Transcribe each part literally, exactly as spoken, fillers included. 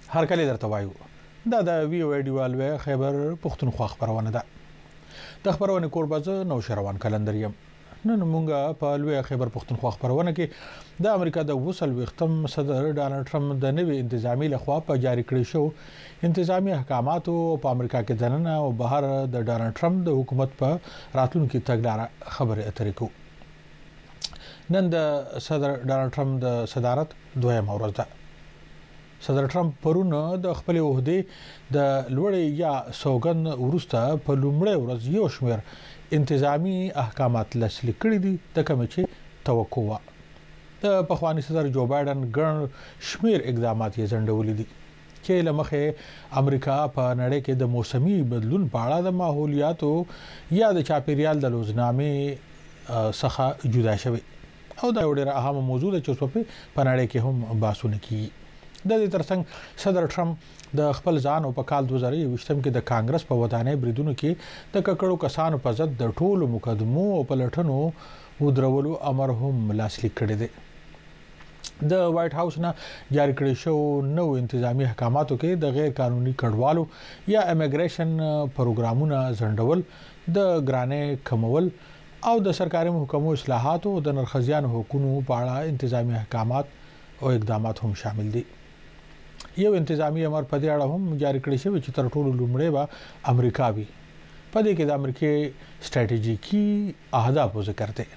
هر کله درته وایو دا د وی او ډیوالوي خیبر پښتونخوا خبرونه ده د خبرونه کوربازه نو شروان کلندریم نن مونږه په لوی خیبر پښتونخوا خبرونه کې د امریکا د وصل وختم صدر ډانلډ ټرمپ د نوي انتظامی لخوا په جاری کړی شو انتظامی احکاماتو په امریکا کې دننه او بهر د ډانلډ ټرمپ د حکومت په راتلونکو تګلارې خبرې اترې کو نن د صدر ډانلډ ټرمپ د صدارت دویم ورځ ده صدر ټرمپ پرون د خپل عہده د لوړې یا سوګن ورسته په لومړی ورځ یو شمېر انتظامی احکامات لاسلیک کړي دي د کوم چې توقع و د پخوانی صدر جو بایدن ګڼ شمېر اقدامات یې ځنډولي دي چې لمخه امریکا په نړۍ کې د موسمي بدلون په اړه د ماحولیاتو یا د چاپیریال د لوزنامې څخه جدا شوی او دا ډېر اهم موضوع ده چې په نړۍ کې هم باسونه کیږي د دې ترڅنګ صدر ټرمپ د خپل ځان او په کال دوه زره یوویشتم کې د کانګرس په ودانۍ بریدونو کې د ککړو کسانو په ضد د ټولو مقدمو او پلټنو ودرولو امر هم لاسلیک کړی دی د وایټ هاوس نه جاری کړی شو نو انتظامی احکاماتو کې د غیر قانوني کډوالو یا امیګریشن پروګرامونه ځنډول د ګرانې کمول او د سرکاري محکمو اصلاحاتو د نرخزیان حقوقو په اړه انتظامی احکامات او اقدامات هم شامل دي یو انتظامی امر په دې اړه هم جاری کړی شوی چې تر ټولو لومړی به امریکا وي په دې کې د امریکای سټریټیژیکي اهداف ذکر دي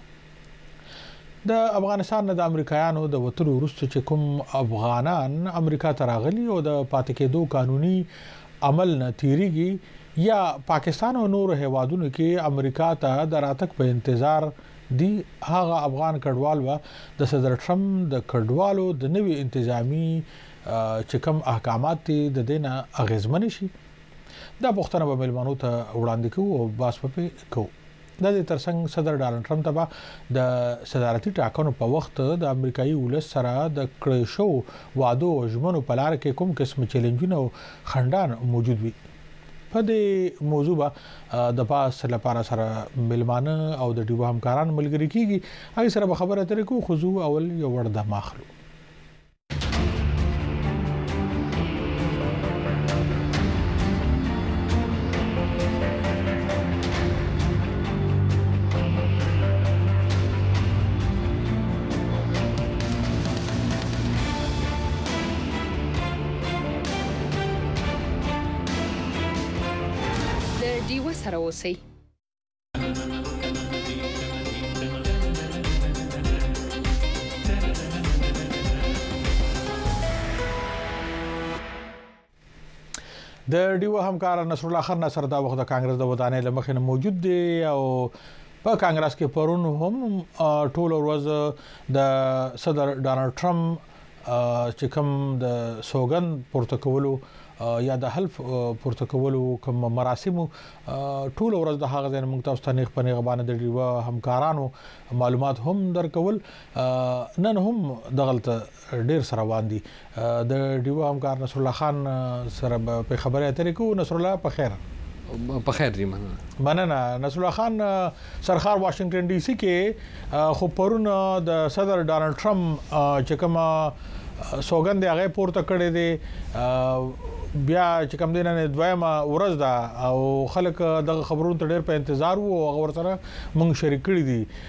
د افغانستان نه د امریکایانو د وټلو وروسته چې کوم افغانان امریکا ته راغلي او د پاتې کېدو قانوني عمل نه تیریږي یا پاکستان او نور هیوادونو کې امریکا ته د راتګ په انتظار دی هغه افغان کډوال و د صدر ټرمپ د کډوالو د نوي انتظامی چې کوم احکامات دي د دینه اغیزمن شي دا پښتنه به ملمنو ته وړاندې کوو او باس په کو د دې ترڅنګ صدر ډانلډ ټرمپ ته د صدارتي ټاکنو په وخت د امریکایي ولس سره د کړې شو وادو او ژمنو په لار کې کوم قسم چیلنجونه او خندان موجود وي په دې موضوع به د پاس لپاره سره ملمانه او د ډیو همکاران ملګری کیږي هغه سره به خبره اترې کو خو اول یو ورده ماخلو سره اوسئ د ډیو همکار نصر الله خان نصر دا وخت د کانګرس د ودانۍ لمخې موجود دی او په کانګرس کې پرون هم ټول ورځ د صدر ډانلډ ټرمپ چې کوم د سوګن پورته کولو یا د حلف پورته کولو کوم مراسم ټول ورځ د هغه ځای موږ تاسو ته نه خپل غبانه د ډیو همکارانو معلومات هم درکول نن هم دغلت ډیر سره واندي د ډیو همکار نصر الله خان سره په خبره اترې کو نصر الله په خیر په خیر دی مننه مننه نصر الله خان سرخار واشنگټن ډي سي کې خو پرون د صدر ډانلډ ټرمپ چې کوم سوګند هغه پورته کړی دی بیا چې کوم دینه دویمه ورځ ده او خلک د خبرونو ته ډېر په انتظار وو او هغه ورسره مونږ شریک کړی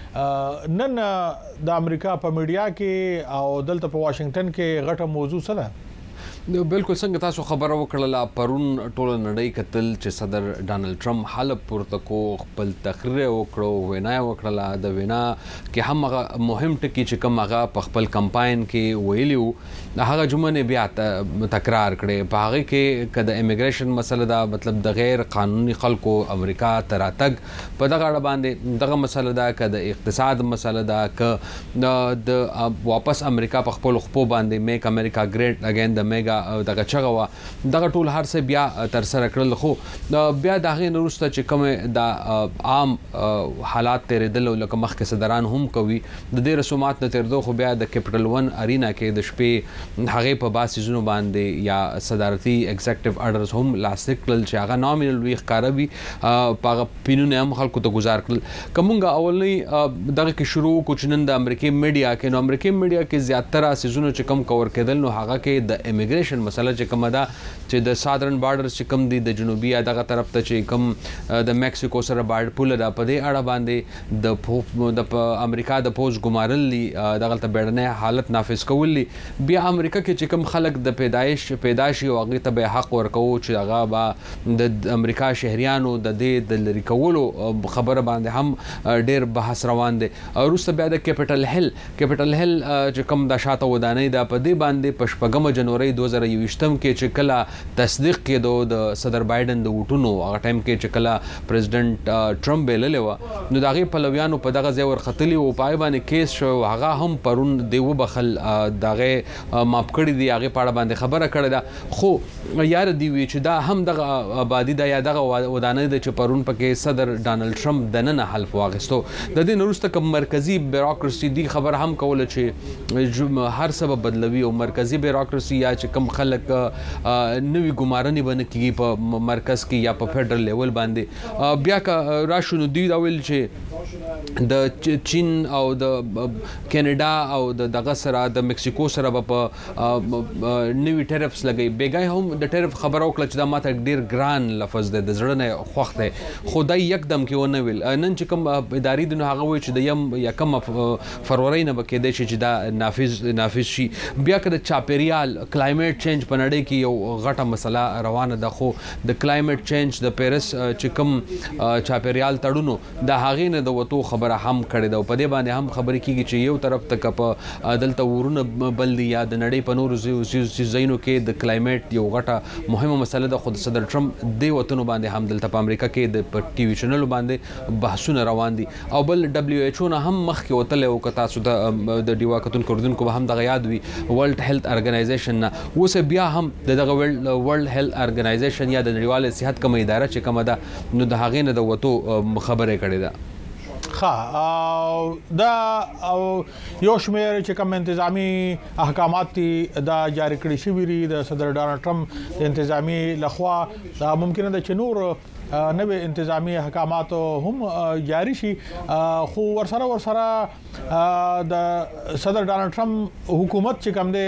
دي نن د امریکا په میډیا کې او دلته په واشنگټن کې غټه موضوع څه ده بالکل څنګه تاسو خبره وکړه پرون ټول نړۍ کتل چې صدر ډانلډ ټرمپ حلب پورته کو خپل تقریر وکړو وینا وکړه د وینا کې هم هغه مهم ټکی چې کوم هغه په خپل کمپاین کې ویلیو هغه جمله بیا تکرار کړي په هغه کې کده امیګریشن مسله دا مطلب د غیر قانوني خلکو امریکا ته راتګ په دغه اړه باندې دغه مسله دا کده اقتصاد مسله دا ک د واپس امریکا په خپل خپل باندې میک امریکا ګریټ اگین د میګا دغه چغه وا دغه ټول هر څه بیا تر سره کړل خو بیا دغه نورسته چې کوم د عام حالات تیرېدل لکه مخکې صدران هم کوي د دې رسومات نه تیرېدو خو بیا د کیپټل ون ارینا کې د شپې هغه په باسي زونو باندې یا صدارتي ایگزیکټیو اورډرز هم لاسلیک کړل چې هغه نامینل وی ښکاروي په پینونه هم خلکو ته گزار کړل کومه اولنی دغه کې شروع کوچنن د امریکای میډیا کې نو امریکای میډیا کې زیاتره سيزونو چې کم کور کېدل نو هغه کې د امیګریشن ډیفینیشن مسله چې کومه ده چې د سادرن بارډر چې کوم دي د جنوبي دغه طرف ته چې کوم د میکسیکو سره بارډر پول ده په دې اړه باندې د د امریکا د پوز ګمارلي دغه ته بیړنۍ حالت نافذ کولي بیا امریکا کې چې کوم خلک د پیدایش پیدایشي او هغه ته به حق ورکو چې هغه به د امریکا شهريانو د دې د لری کولو خبره باندې هم ډېر بحث روان دي. وروسته بیا د کیپټل هیل کیپټل هیل چې کوم د شاته ودانۍ د په دې باندې په شپږم جنوري دوه زره یوویشتم کې چې کله تصدیق کېدو د صدر بایدن د وټونو هغه ټایم کې چې کله پریزیدنت ټرمپ بللی و نو دغه پلویانو په دغه ځای ورختلی او پای باندې کیس شو هغه هم پرون دیو بخل دغه ماپ کړی دی هغه پاړه باندې خبره کړې ده خو یار دی وی چې دا هم دغه آبادی د یا دغه ودانۍ د چې پرون پکې صدر ډانلډ ټرمپ د نن حلف واغستو د دې نورسته کوم مرکزی بیروکراسي دی خبر هم کوله چې هر سبب بدلوي او مرکزی بیروکراسي یا چې کم خلک نوې ګمارنې باندې کیږي په مرکز کې یا په فدرال لیول باندې بیا کا راشنو دی دا ویل چې د چین او د کینیډا او د دغه سره د میکسیکو سره په نوې ټریفز لګي بیګای هم د ټریف خبرو کله چې دا ماته ډیر ګران لفظ دی د زړه نه خوښ دی خدای یکدم کې ونه ویل نن چې کوم اداري د هغه وی چې د یم یا کم فروری نه بکې دی چې دا نافذ نافذ شي بیا که د چاپیریال کلایمیټ چینج په نړۍ کې یو غټه مسله روانه ده خو د کلایمیټ چینج د پیرس چې کوم چاپیریال تړونو د هغې نه د وتو خبره هم کړې ده او په دې باندې هم خبرې کیږي چې یو طرف ته په دلته ورونه بل دي یا د نړۍ په نورو ځایونو کې د کلایمیټ یو غټه مهمه مسله ده خو د صدر ټرمپ دې وطنو باندې هم دلته په امریکا کې د په ټي وي چینلو باندې بحثونه روان دي او بل دبليو ایچ او نه هم مخکې وتلی او که تاسو د ډیوا کتونکو اردونکو به هم دغه یاد وي ورلد هیلث ارګنایزیشن نه اوس بیا هم دغه ورلد هیلث ارګنایزیشن یا د نړیوال صحت کومه اداره چې کومه ده نو د هغې نه د وتو خبرې کړې ده. ښه دا او یو شمېر چې کوم انتظامی احکامات دا جاری کړي شوي دي د صدر ډانلډ ټرمپ د انتظامی لخوا دا ممکنه ده چې نور نوې انتظامی احکامات هم جاری شي خو ورسره ورسره د صدر ډانلډ ټرمپ حکومت چې کوم دی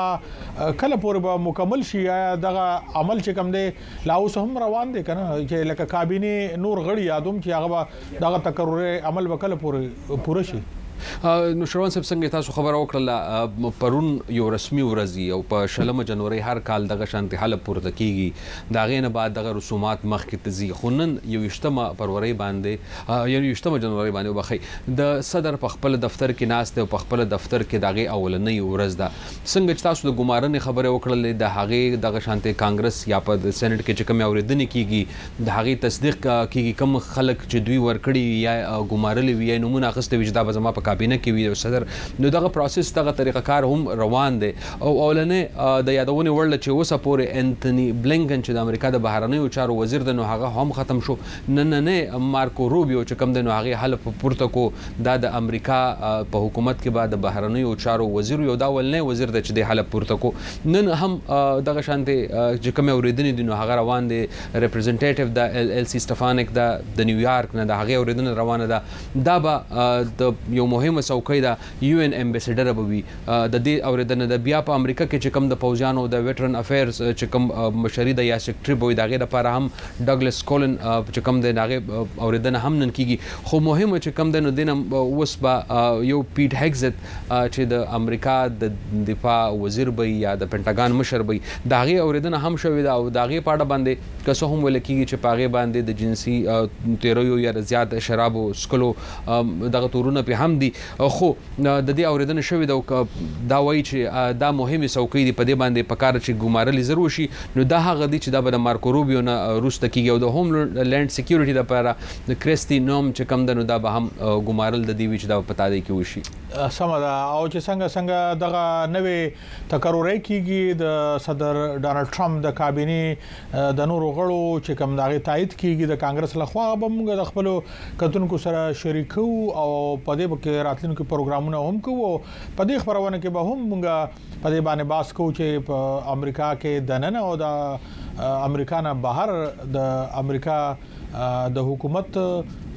هغه کله پورې به مکمل شي یا دغه عمل چې کوم دی لا اوس هم روان دی کنه چې لکه کابینه نور غړي یادوم چې هغه دغه تکرر عمل وکړه پورې پوره شي. نو شروان صاحب څنګه تاسو خبره وکړه پرون یو رسمي ورځ او په شلمه جنوري هر کال دغه شانتي حلب پورته کیږي دا غینه بعد دغه رسومات مخ کې تزي خونن یو یشتمه فروری باندې یو یشتمه جنوري باندې وبخي د صدر په خپل دفتر کې ناست او په خپل دفتر کې دغه اولنۍ ورځ ده څنګه تاسو د ګمارنې خبره وکړه د هغه دغه شانتي کانګرس یا په سېنات کې چې کوم اوریدنې کیږي د هغه تصدیق کیږي کوم خلک چې دوی ورکړي یا ګمارلې وي نمونه اخستې وجدا به زما په کابینه کې وی صدر نو دغه پروسس دغه طریقه کار هم روان دی او اولنې د یادونه ورل چې اوسه پورې انټونی بلینکن چې د امریکا د بهرنیو چارو وزیر د نو هغه هم ختم شو نن نه مارکو روبیو چې کوم د نو هغه حلف پورته کو د امریکا په حکومت کې بعد د بهرنیو چارو وزیر یو دا ولنې وزیر د چې د حلف پورته کو نن هم دغه شانتي چې کوم اوریدنې د نو هغه روان دي ریپرزنټیټیو د ال ال سی سټفانیک د نیویارک نه د هغه اوریدنې روانه ده دا به د یو مهمه څوکۍ د یو ان امبیسډر به وي د دې اوریدنه د بیا په امریکا کې چې کوم د پوځیانو د ویټرن افیرز چې کوم مشري د یا سیکریټری بوي دغه لپاره هم ډاګلس کولن چې کوم د هغه اوریدنه هم نن کیږي خو مهمه چې کوم د نو دینم اوس به یو پیټ هیګزت چې د امریکا د دفاع وزیر به یا د پینټاګان مشر به دغه اوریدنه هم شوې ده او دغه پاړه باندې کسو هم ول کیږي چې پاغه باندې د جنسي تیرویو یا زیات شراب او سکلو دغه تورونه په هم دي خو د دې اوریدنه شوې ده دا وایي چې دا مهمه څوکۍ دی په دې باندې په کار چې ګمارل ضروري شي نو دا هغه دی چې دا به د مارکو روبیو نه روسته کیږي او د هوم لند سکیورټي لپاره د کریستی نوم چې کم دنو دا به هم ګمارل د دې چې دا پتا دی کې وشي سم ده او چې څنګه څنګه دغه نوې تکرر کیږي د صدر ډانلډ ټرمپ د کابینه د نورو غړو چې کوم دغه تایید کیږي د کانګرس لخوا به موږ د خپل کتونکو سره شریکو او په دې کې راتلونکو پروګرامونه هم کوو په دې خبرونه کې به هم موږ په دې باندې باس کوو چې په امریکا کې د نن او د امریکا نه بهر د امریکا د حکومت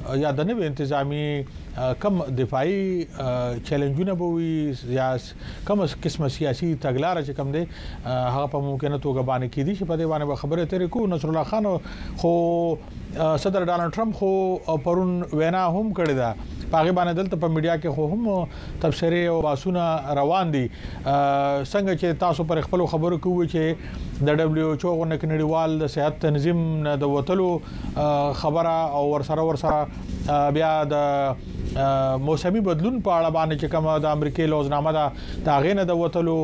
یا د نوې انتظامی کم دفاعي چیلنجونه به وي یا کوم قسمه سیاسي تګلارې چې کم دي هغه په ممکنه توګه باندې کېدی چې په دې باندې خبره ترې کو. نصر الله خان خو صدر ډانلډ ټرمپ خو پرون وینا هم کړې ده پاغه باندې دلته په میډیا کې خو هم تبصره او باسونه روان دي. څنګه چې تاسو پر خپل خبرو کوی چې د دبليو ایچ او غونډه کې نړیوال د صحت تنظیم د وټلو خبره او ورسره ورسره بیا د موسمي بدلون په اړه باندې چې کومه د امریکای لوزنامه ده دا غینه د وټلو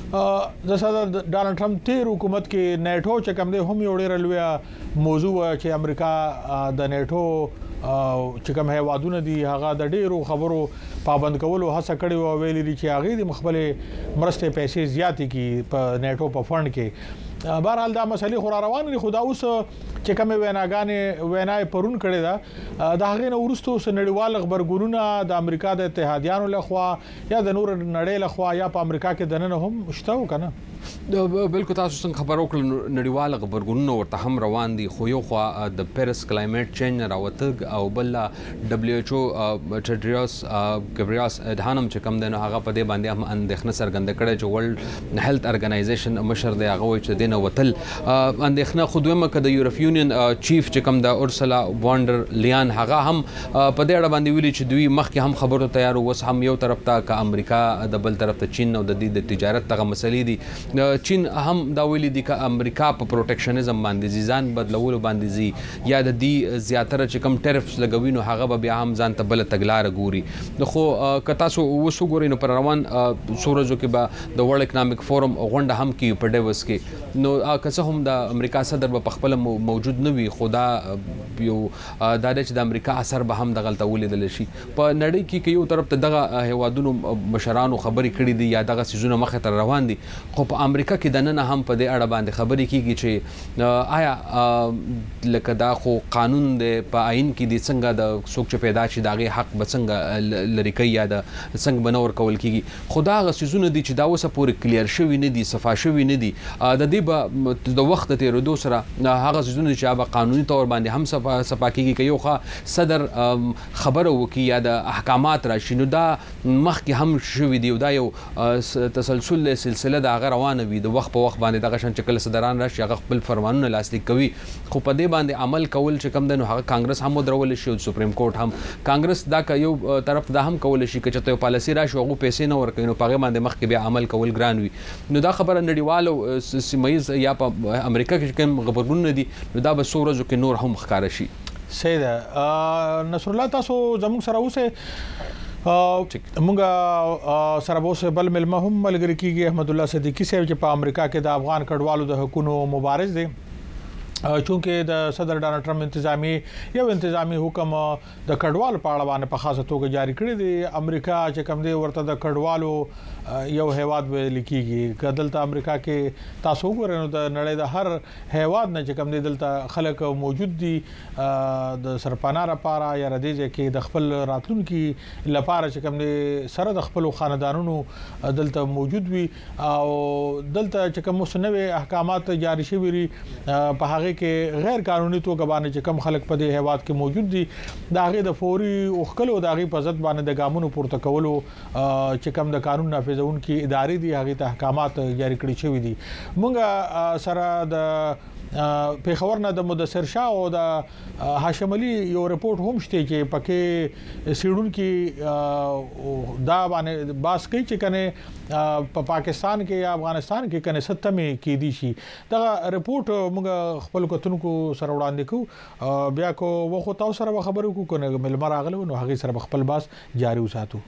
د صدر ډانلډ ټرمپ تیر حکومت کې نیټو چې کوم دی هم یو ډیر لوی موضوع چې امریکا د نیټو چې کوم هیوادونه دي هغه د ډیرو خبرو پابند کولو هڅه کړې او ویلي دي چې هغه د مخبله مرسته پیسې زیاتې کی په نیټو په فند کې. بهرحال دا مسلې خو روان دي. خدا اوس چې کوم ویناګانې وینای پرون کړي دا د هغه نو ورستو سنړیوال خبرګونونه د امریکا د اتحادیانو لخوا یا د نور نړۍ لخوا یا په امریکا کې دنه هم شته وکنه. بالکل تاسو څنګه خبر وکړل نړیوال خبرګونونه ورته هم روان دي خو یو خو د پیرس کلایمټ چینج راوتګ او بل دبليو ایچ او ټیډریوس ګبریاس ادهانم چې کوم دنه هغه په دې باندې هم اندېښنه څرګنده کړې چې ورلد هیلث ارګنایزیشن مشر دی هغه چې دینه وتل اندېښنه خو دویمه ک د یورپ یونین چیف چې کوم د اورسلا وانډر لیان هغه هم په دې اړه باندې ویلي چې دوی مخکې هم خبرو تیار وس هم یو طرف ته ک امریکا د بل طرف ته چین او د دې د تجارت تغه مسلې دي. چین هم دا ویلي دي ک امریکا په پروټیکشنزم باندې ځان بدلول باندې زی یا د دې زیاتره چې کوم ټریفز لګوي نو هغه به بیا هم ځان ته بل تګلار ګوري. خو ک تاسو وسو ګورئ نو پر روان سورجو کې به د ورلد اکونومیک فورم غونډه هم کې په ډیوس کې نو که څه هم د امریکا صدر په خپل موجود نه وي خو دا یو دا چې د امریکا اثر به هم د غلطه ولیدل شي په نړۍ کې کې یو طرف ته دغه هیوادونو مشرانو خبرې کړې دي یا دغه سيزونه مخه تر روان دي خو په امریکا کې د نن هم په دې اړه باندې خبرې کیږي چې آیا لکه دا خو قانون دی په آئین کې دي څنګه د څوک چې پیدا شي دغه حق به څنګه لری کوي یا د څنګه بنور کول کیږي خدا غ سيزونه دي چې دا اوسه پورې کلیر شوی نه دي صفا شوی نه دي د دې به د وخت تیرېدو سره هغه سيزونه چې به قانوني تور باندې هم صفا صفا کیږي که یو ښه صدر خبره وکي یا د احکامات راشي نو دا مخکې هم شوی دی دا یو تسلسل سلسله د هغه روانه وي د وخت په وخت باندې دغه شان چې کله صدران راشي هغه خپل فرمانونه لاسلیک کوي خو په دې باندې عمل کول چې کم دی نو هغه کانګرس هم درول شي او سپریم کورټ هم کانګرس دا یو طرف دا هم کول شي چې ته پالیسي راشي هغه پیسې نه ورکوي نو په باندې مخکې بیا عمل کول ګران وي نو دا خبره نړیوالو سیمایز یا په امریکا کې کوم خبرونه دي نو دا به سورجو کې نور هم ښکار شي. سیده نصر الله تاسو زموږ سره اوسه مونږه سره اوسه بل ملما هم ملګری کیږي احمد الله صدیقی صاحب چې په امریکا کې د افغان کډوالو د حقوقو مبارز دي چونکه د صدر ډانلډ ټرمپ انتظامی یو انتظامی حکم د کډوالو په اړه باندې په خاصه توګه جاری کړی دی. امریکا چې کوم دی ورته د کډوالو یو هیواد ویل کیږي کدلته امریکا کې تاسو وګورئ نو د نړۍ د هر هیواد نه چې کوم دی دلته خلک موجود دي د سرپناه لپاره یا ردیځ کې د خپل راتلونکي لپاره چې کوم دی سره د خپل خاندانونو دلته موجود وي او دلته چې کوم مسنوي احکامات جاری شوي په هغه کې غیر قانوني توګه باندې چې کم خلک په دې هیواد کې موجود دي دا غي د فوري اوخکلو دا غي په ځد باندې د ګامونو پورته کولو چې کم د قانون نافذون کې ادارې دي هغه ته احکامات جاری کړی شوی دي. مونږه سره د پیښور نه د مدثر شاه او د هاشم علي یو رپورت هم شته چې پکې سیډون کې دا باندې باس کوي چې کنه په پاکستان کې یا افغانستان کې کنه ستمه کې دي شي دا رپورت موږ خپل کتونکو سره وړاندې کوو بیا کو وخت تاسو سره خبرو کو کنه ملمر راغلو نو هغه سره خپل باس جاری وساتو.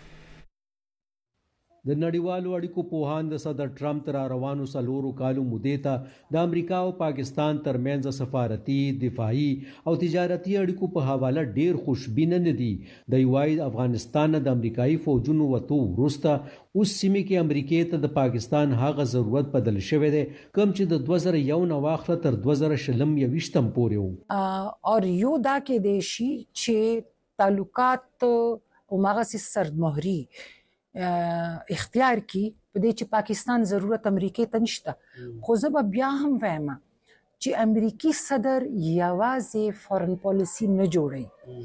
د نړیوالو اړیکو پوهان د صدر ټرمپ تر روانو سلورو کالو مودې ته د امریکا او پاکستان ترمنځ سفارتي دفاعي او تجارتي اړیکو په حواله ډیر خوشبینه نه دي. د یوای افغانستان د امریکایي فوجونو وته وروسته اوس سیمه کې امریکای ته د پاکستان هغه ضرورت بدل شوی دی کوم چې د دوه زره یو نه واخله تر دوه زره شلم یوشتم پورې وو او یو دا کې د شي چې تعلقات او مغسي سرمهري اختیار کی په دې چې پاکستان ضرورت امریکای ته نشته خو زه به بیا هم وایم چې امریکای صدر یوازې فورن پالیسی نه جوړي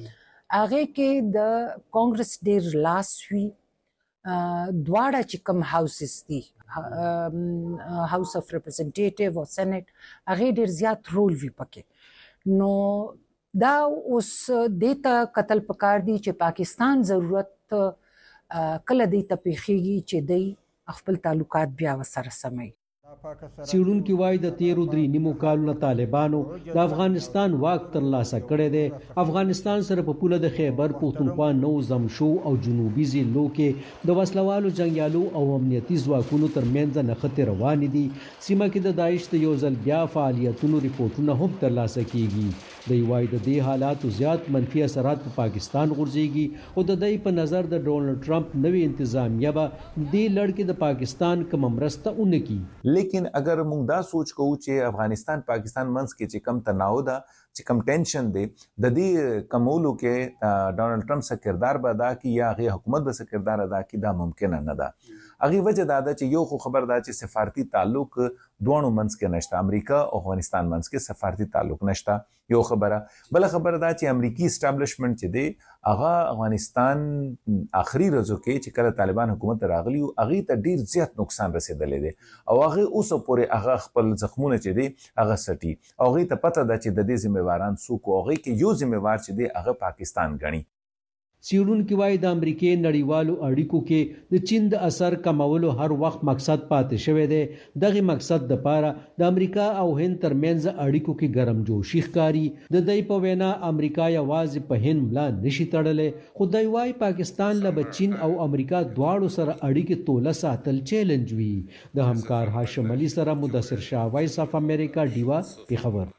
هغه کې د کانګرس ډیر لاس وی دواړه چې کوم هاوسز دي هاوس اف ریپرزنټیټیو او سېنات هغه ډیر زیات رول وی پکې نو دا اوس دیتا قتل پکار دي چې پاکستان ضرورت کله دی ته پیخيږي چې دی خپل تعلقات بیا وسره سمي سیړونکو وای د تیرو درې نیمو کالونو طالبانو د افغانستان واک ترلاسه کړی دی افغانستان سره په پوله د خیبر پختونخوا نو زمشو او جنوبي ضلعو کې د وسلوالو جنگیالو او امنیتي ځواکونو ترمنځ نښتې روانې دي سیمه کې د داعش د یو ځل بیا فعالیتونو ریپورتونه هم ترلاسه کیږي د وای د دې حالاتو زیات منفي اثرات په پاکستان غورځيږي او د دې په نظر د ډونلډ ټرمپ نوې انتظامیه به د لړکې د پاکستان کوم مرسته اونکي لیکن اگر موږ دا سوچ کوو چې افغانستان پاکستان منځ کې چې کم تناو ده چې کم ټینشن دی د دې کمولو کې ډونلډ ټرمپ سره کردار به ادا کړي یا هغه حکومت به سره کردار ادا کړي دا ممکن نه ده هغه وجه دا ده چې یو خو خبر ده چې سفارتي تعلق دوه منځ کې نشته امریکا او افغانستان منځ کې سفارتي تعلق نشته یو خبره بل خبره ده چې امریکي اسټابلیشمنت چې دی هغه افغانستان اخري ورځو کې چې کله طالبان حکومت راغلی هغه ته ډیر زیات نقصان رسیدلی دی او هغه اوس پورې هغه خپل زخمونه چې دی هغه سټي او هغه ته پته ده چې د دې ذمہواران څوک او هغه کې یو ذمہوار چې دی هغه پاکستان غني سیړونکو وای د امریکای نړیوالو اړیکو کې د چین د اثر کمولو هر وخت مقصد پاتې شوی دی دغه مقصد د پاره د امریکا او هند ترمنځ اړیکو کې ګرم جوشي ښکاری د دې په وینا امریکا یوازې په هند ملا نشي تړلې خو د وای پاکستان له چین او امریکا دواړو سره اړیکې توله ساتل چیلنج وی د همکار هاشم علي سره مدثر شاه وایس اف امریکا ډیوا په خبر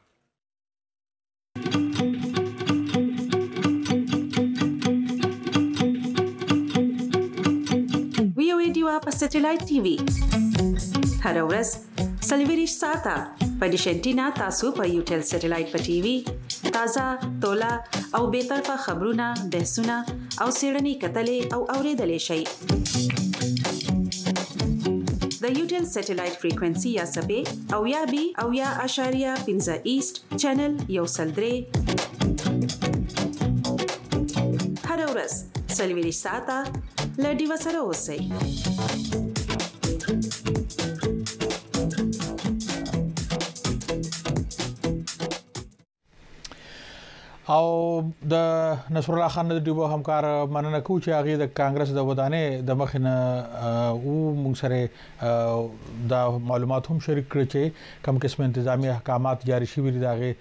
په سټلایټ ټي وي هر ورځ سلویریش ساته په ډیشنټینا تاسو په یوټل سټلایټ په ټي وي تازه تولا او به طرفه خبرونه بحثونه او سیړنی کتلې او اوریدلې شي د یوټل سټلایټ فریکوئنسي یا سبې او یا بي او یا اشاریه پنځه ایست چینل یو سلدري هر ورځ سلویریش ساته لډي وسره اوسئ او د نصر الله خان د ډیبو همکار مننه کو چې هغه د کانګرس د ودانې د مخنه او موږ سره د معلومات هم شریک کړ چې کوم قسم انتظامی احکامات جاری شوي دي دغه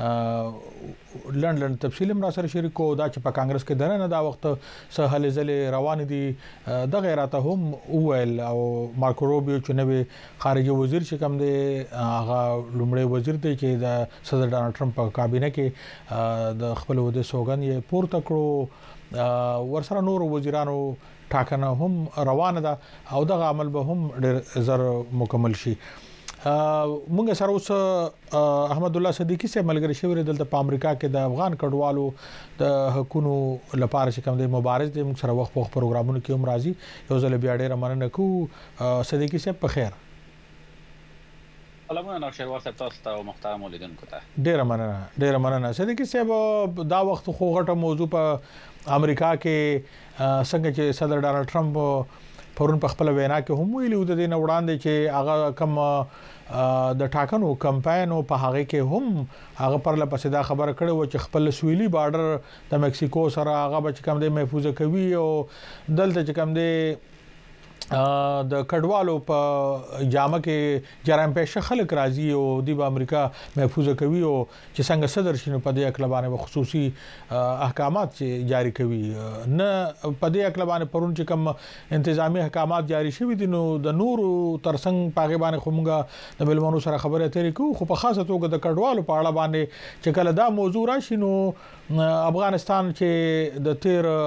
لندن تفصیل هم را سره شریک کو دا چې په کانګرس کې درنه دا وخت سهل زلې روان دي د غیرته هم اویل او مارکو روبیو چې نوې خارجي وزیر چې کوم دی هغه لومړی وزیر دی چې د صدر ډانلډ ټرمپ په کابینه کې د خپل وده سوګن یې پورته کړو ورسره نور وزیرانو ټاکنه هم روانه ده او دغه عمل به هم ډېر زر مکمل شي مونږ سره اوس احمد الله صدیقی سره ملګری شوی دلته په امریکا کې د افغان کډوالو د حقوقو لپاره چې کوم د مبارز د موږ سره وخت په پروګرامونو کې هم راځي یو ځل بیا ډېر مننه کو صدیقی صاحب په خیر سلامونه نوشروان صاحب تاسو ته محترم اولیدونکو ته ډیر مننه ډیر مننه صدیقی صاحب دا وخت خو غټه موضوع په امریکا کې څنګه چې صدر ډانلډ ټرمپ پرون په خپل وینا کې هم ویلي و د دې نه وړاندې چې هغه کم د ټاکنو کمپاین او په هغه کې هم هغه پر لپاره دا خبره کړې و چې خپل سویلي بارډر د مکسیکو سره هغه به کم د محفوظ کوي او دلته چې کم دی د کډوالو په جامه کې جرم پېښه خلک راځي او د امریکا محفوظ کوي او چې څنګه صدر شنو په دې اقلبانه خصوصي احکامات جاری کوي نه په دې اقلبانه پرون چې کوم انتظامی احکامات جاری شوي دي نو د نور ترڅنګ پاګبانه خومګه د بلمنو سره خبره اترې کو خو په خاصه توګه د کډوالو په اړه باندې چې کله دا موضوع راشي نو افغانستان چې د تیر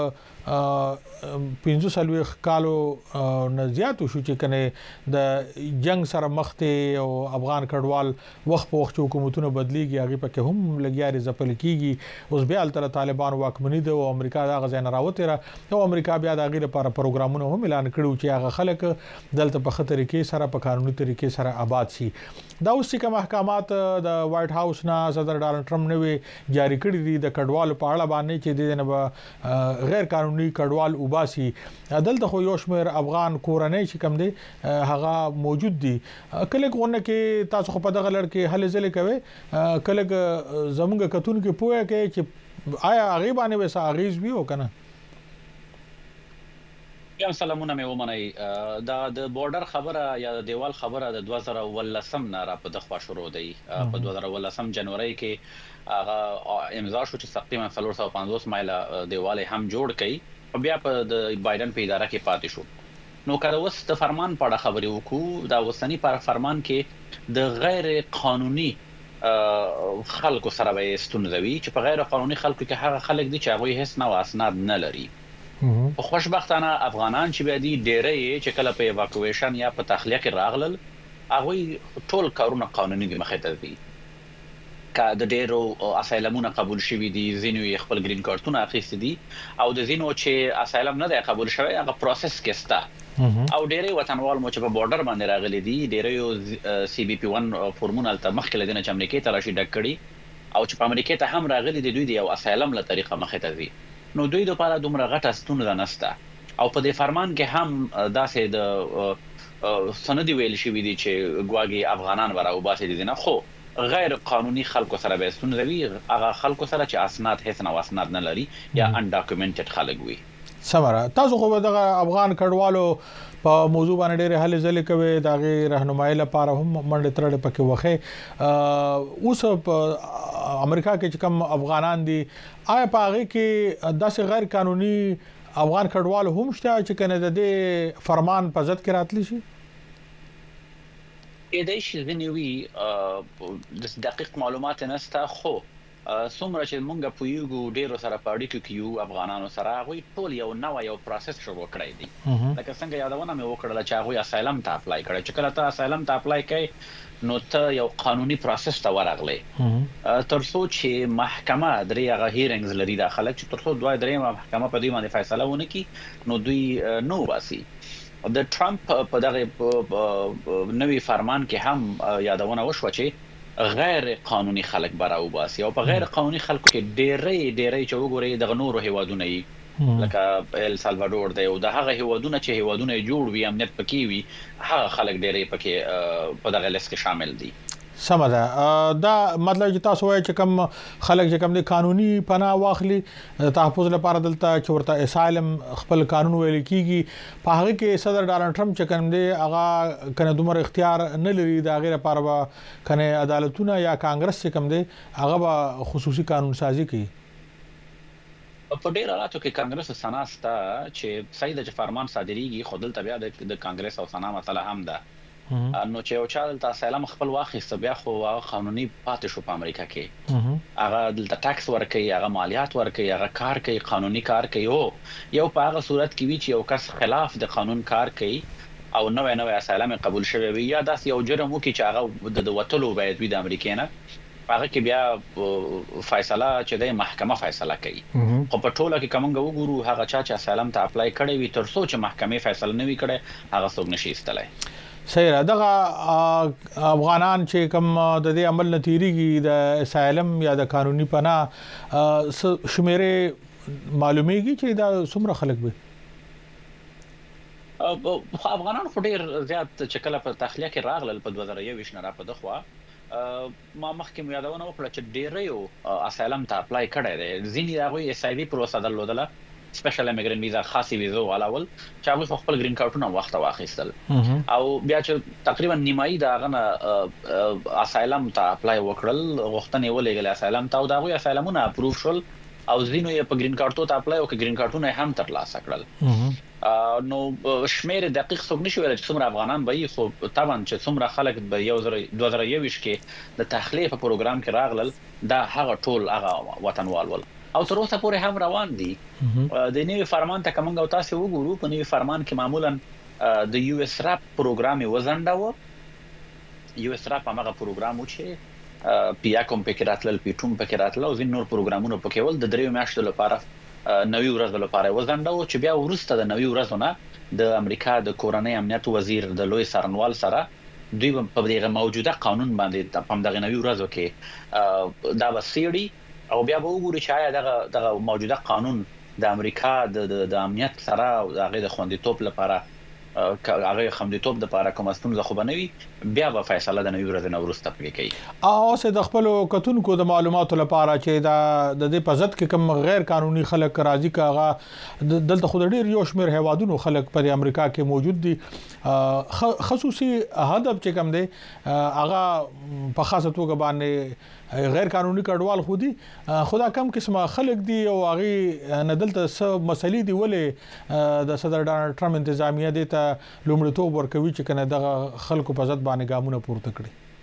پنځه سلوي کالو نه زیات شو چې کنه د جنگ سره مخته او افغان کډوال وخت په وخت حکومتونه بدليږي هغه پکې هم لګیاري ځپل کیږي اوس بیا تل طالبان واکمنی د امریکا د غزا نه راوته او امریکا بیا د غیر لپاره پروګرامونه هم اعلان کړو چې هغه خلک دلته په خطر کې سره په قانوني طریقې سره آباد شي دا اوس چې محکمات د وایټ هاوس نه صدر ډانلډ ټرمپ نوې جاری کړی دي د کډوالو په اړه باندې چې د نه غیر قانوني کډوال وباسي دلته خو یو شمېر افغان کورنۍ چې کم دي هغه موجود دي کله کوونه کې تاسو خو په دغه لړ کې هلې ځلې کوي کله زموږ کتون کې پوهه کې چې آیا هغه باندې وسه اغیز وی وکنه یا سلامونه مې ومنئ دا د بورډر خبره یا د دیوال خبره د دوه زره ولسم نه را په دغه شروع دی په دوه زره ولسم جنوري کې هغه امضا شو چې تقریبا څلور سوه پنځوس مایله دیوال هم جوړ کړي بیا په د بایدن په اداره کې پاتې شو نو کله وس د فرمان په اړه خبرې وکړو دا وسنی پر فرمان کې د غیر قانوني خلکو سره به ستونزوي چې په غیر قانوني خلکو کې هغه خلک دي چې هغه هیڅ نه واسناد نه لري په خوشبختانه افغانان چې بیا دي ډېرې چې کله په ایواکویشن یا په تخلیه کې راغلل هغه ټول کارونه قانوني دي مخه ته دي کا د ډېرو اسایلمونه قبول شوي دي ځینو یې خپل گرین کارتونه اخیستي دي او د ځینو چې اسایلم نه دی قبول شوی هغه پروسس کې ستا او ډېرې وطنوال مو چې په بورډر باندې راغلي دي ډېرې سی بي پی واحد فورمونه تل مخکې لدینه چې امریکا ته راشي ډک کړي او چې په امریکا ته هم راغلي دي دوی دی او اسایلم له طریقه مخه ته دي نو دوی د لپاره دومره غټه ستونزه نشته او په دې فرمان کې هم داسې د سندې ویل شوې دي چې ګواګي افغانان ورا او باسي دي نه خو غیر قانوني خلکو سره به ستونزه وي هغه خلکو سره چې اسناد هیڅ نه واسناد نه لري یا انډاکومنټډ خلک وي سمره تاسو خو دغه افغان کډوالو په موضوع باندې ډېر هلې ځلې کوي دا غي راهنمایي لپاره هم منډه ترړه پکې وخه اوس په امریکا کې چې کوم افغانان دي آیا په هغه کې داسې غیر قانوني افغان کډوال هم شته چې کنه د دې فرمان په ضد کې راتلی شي اې د شي غنوي د دقیق معلومات نسته خو څومره چې مونږ په یو ډیرو سره پاړی کې یو افغانانو سره غوي ټول یو نو یو پروسس شروع کړی دی لکه څنګه یادونه مې وکړه چې هغه اسایلم ته اپلای کړی چې کله ته اسایلم ته اپلای کړي نو ته یو قانوني پروسس ته ورغلی ترڅو چې محکمه درې هغه هیرینګز لري داخله چې ترڅو دوه درې محکمه په دې باندې فیصله ونه کړي نو دوی نو واسي د ټرمپ په دغه نوې فرمان کې هم یادونه وشو چې غیر قانوني خلک براو باسي او په غیر قانوني خلکو کې ډېرې ډېرې چې وګوري د نورو هیوادونو یې لکه ال سالوادور دی او د هغه هیوادونو چې هیوادونه جوړ وي امنیت پکې وي هغه خلک ډېرې پکې په دغه لیست کې شامل دي سم ده دا مطلب چې تاسو وایي چې کوم خلک چې کوم د قانوني پناه واخلي تحفظ لپاره دلته چې ورته اسایلم خپل قانون ویل کیږي په هغه کې صدر ډانلډ ټرمپ چې کوم دی هغه کنه دومره اختیار نه لري دا غیر لپاره کنه عدالتونه یا کانګرس چې کوم دی هغه به خصوصي قانون سازي کوي په ډیر حالاتو کې کانګرس سناستا چې صحیح د فرمان صادریږي خودل طبيعه د کانګرس او سنا مسله هم ده نو چې او چا دلته اسایلم خپل واخیست بیا خو قانوني پاتې شو په امریکا کې هغه دلته ټاکس ورکوي هغه مالیات ورکوي هغه کار کوي قانوني کار کوي او یو په هغه صورت کې وی چې یو کس خلاف د قانون کار کوي او نوې نوې اسایلم قبول شوی وي یا داس یو جرم وکړي چې هغه د وټلو باید وي د امریکا نه هغه کې بیا فیصله چې د محکمه فیصله کوي خو په ټوله کې کومه وګورو هغه چا چې اسایلم ته اپلای کړی وي تر څو چې محکمه فیصله نه وي کړي هغه څوک نشي استلای صحیح را دغه افغانان چې کوم د دې عمل نتیریږي د اسایلم یا د قانوني پناه شمیره معلومیږي چې دا څومره خلک وي افغانان خو ډیر زیات چې کله په تخلیه کې راغلل په دوه زره یو نه را په دخوا ما مخکې یادونه وکړه چې ډیرې اسایلم ته اپلای کړی دی ځینې هغه اس ای وی پروسه درلودله سپیشل ایمیګرنټ ویزا خاصی ویزو علاوه چې هغه خپل گرین کارتونه وخت واخیستل او بیا چې تقریبا نیمایي دا غنه اسایلم ته اپلای وکړل غوښتنې ولېګل اسایلم ته او دا غوي اسایلمونه اپروف شول او ځینو یې په گرین کارتو ته اپلای وکړ گرین کارتونه هم ترلاسه کړل نو شمیر دقیق څوک نشي ویل چې څومره افغانان به خو طبعا چې څومره خلک به یو دوه زره یو کې د تخلیه په پروګرام کې راغلل دا هغه ټول هغه وطنوال ول او تر اوسه پورې هم روان دي. د نوي فرمان ته کومه او تاسو وګورو په نوي فرمان کې معمولا د یو اس راب پروګرام وزنداو. یو اس راب هغه پروګرام و چې پیا کوم پکې راتلل پیټوم پکې راتلل او ځین نور پروګرامونه پکې ول د دریو میاشتو لپاره نوي ورځ لپاره وزنداو چې بیا ورسته د نوي ورځونه د امریکا د کورنۍ امنیت وزیر د لوی سرنوال سره دوی په دغه موجوده قانون باندې په دغه نوي ورځو کې دا وسیړي او بیا به وګوري چې آیا دغه دغه موجوده قانون د امریکا د د امنیت سره او هغه د خوندیتوب لپاره هغه خوندیتوب د لپاره کوم ستونزه خو بنوي بیا به فیصله د نوي ورځې نو ورسته کوي. او سه د خپل کتونکو د معلوماتو لپاره چې دا د دې پزت کې کوم غیر قانوني خلک راځي کاغه دلته خو ډیر یو شمیر هوادونو خلک په امریکا کې موجود دي. خصوصي هدف چې کوم دی هغه په خاصه توګه باندې غیر قانوني کډوال خو دي خدا کم قسمه خلک دي او هغه نه دلته څه مسلې دی ولې د صدر ډانلډ ټرمپ انتظامیه دي ته لومړیتوب ورکوي چې کنه دغه خلکو په ځد باندې ګامونه پورته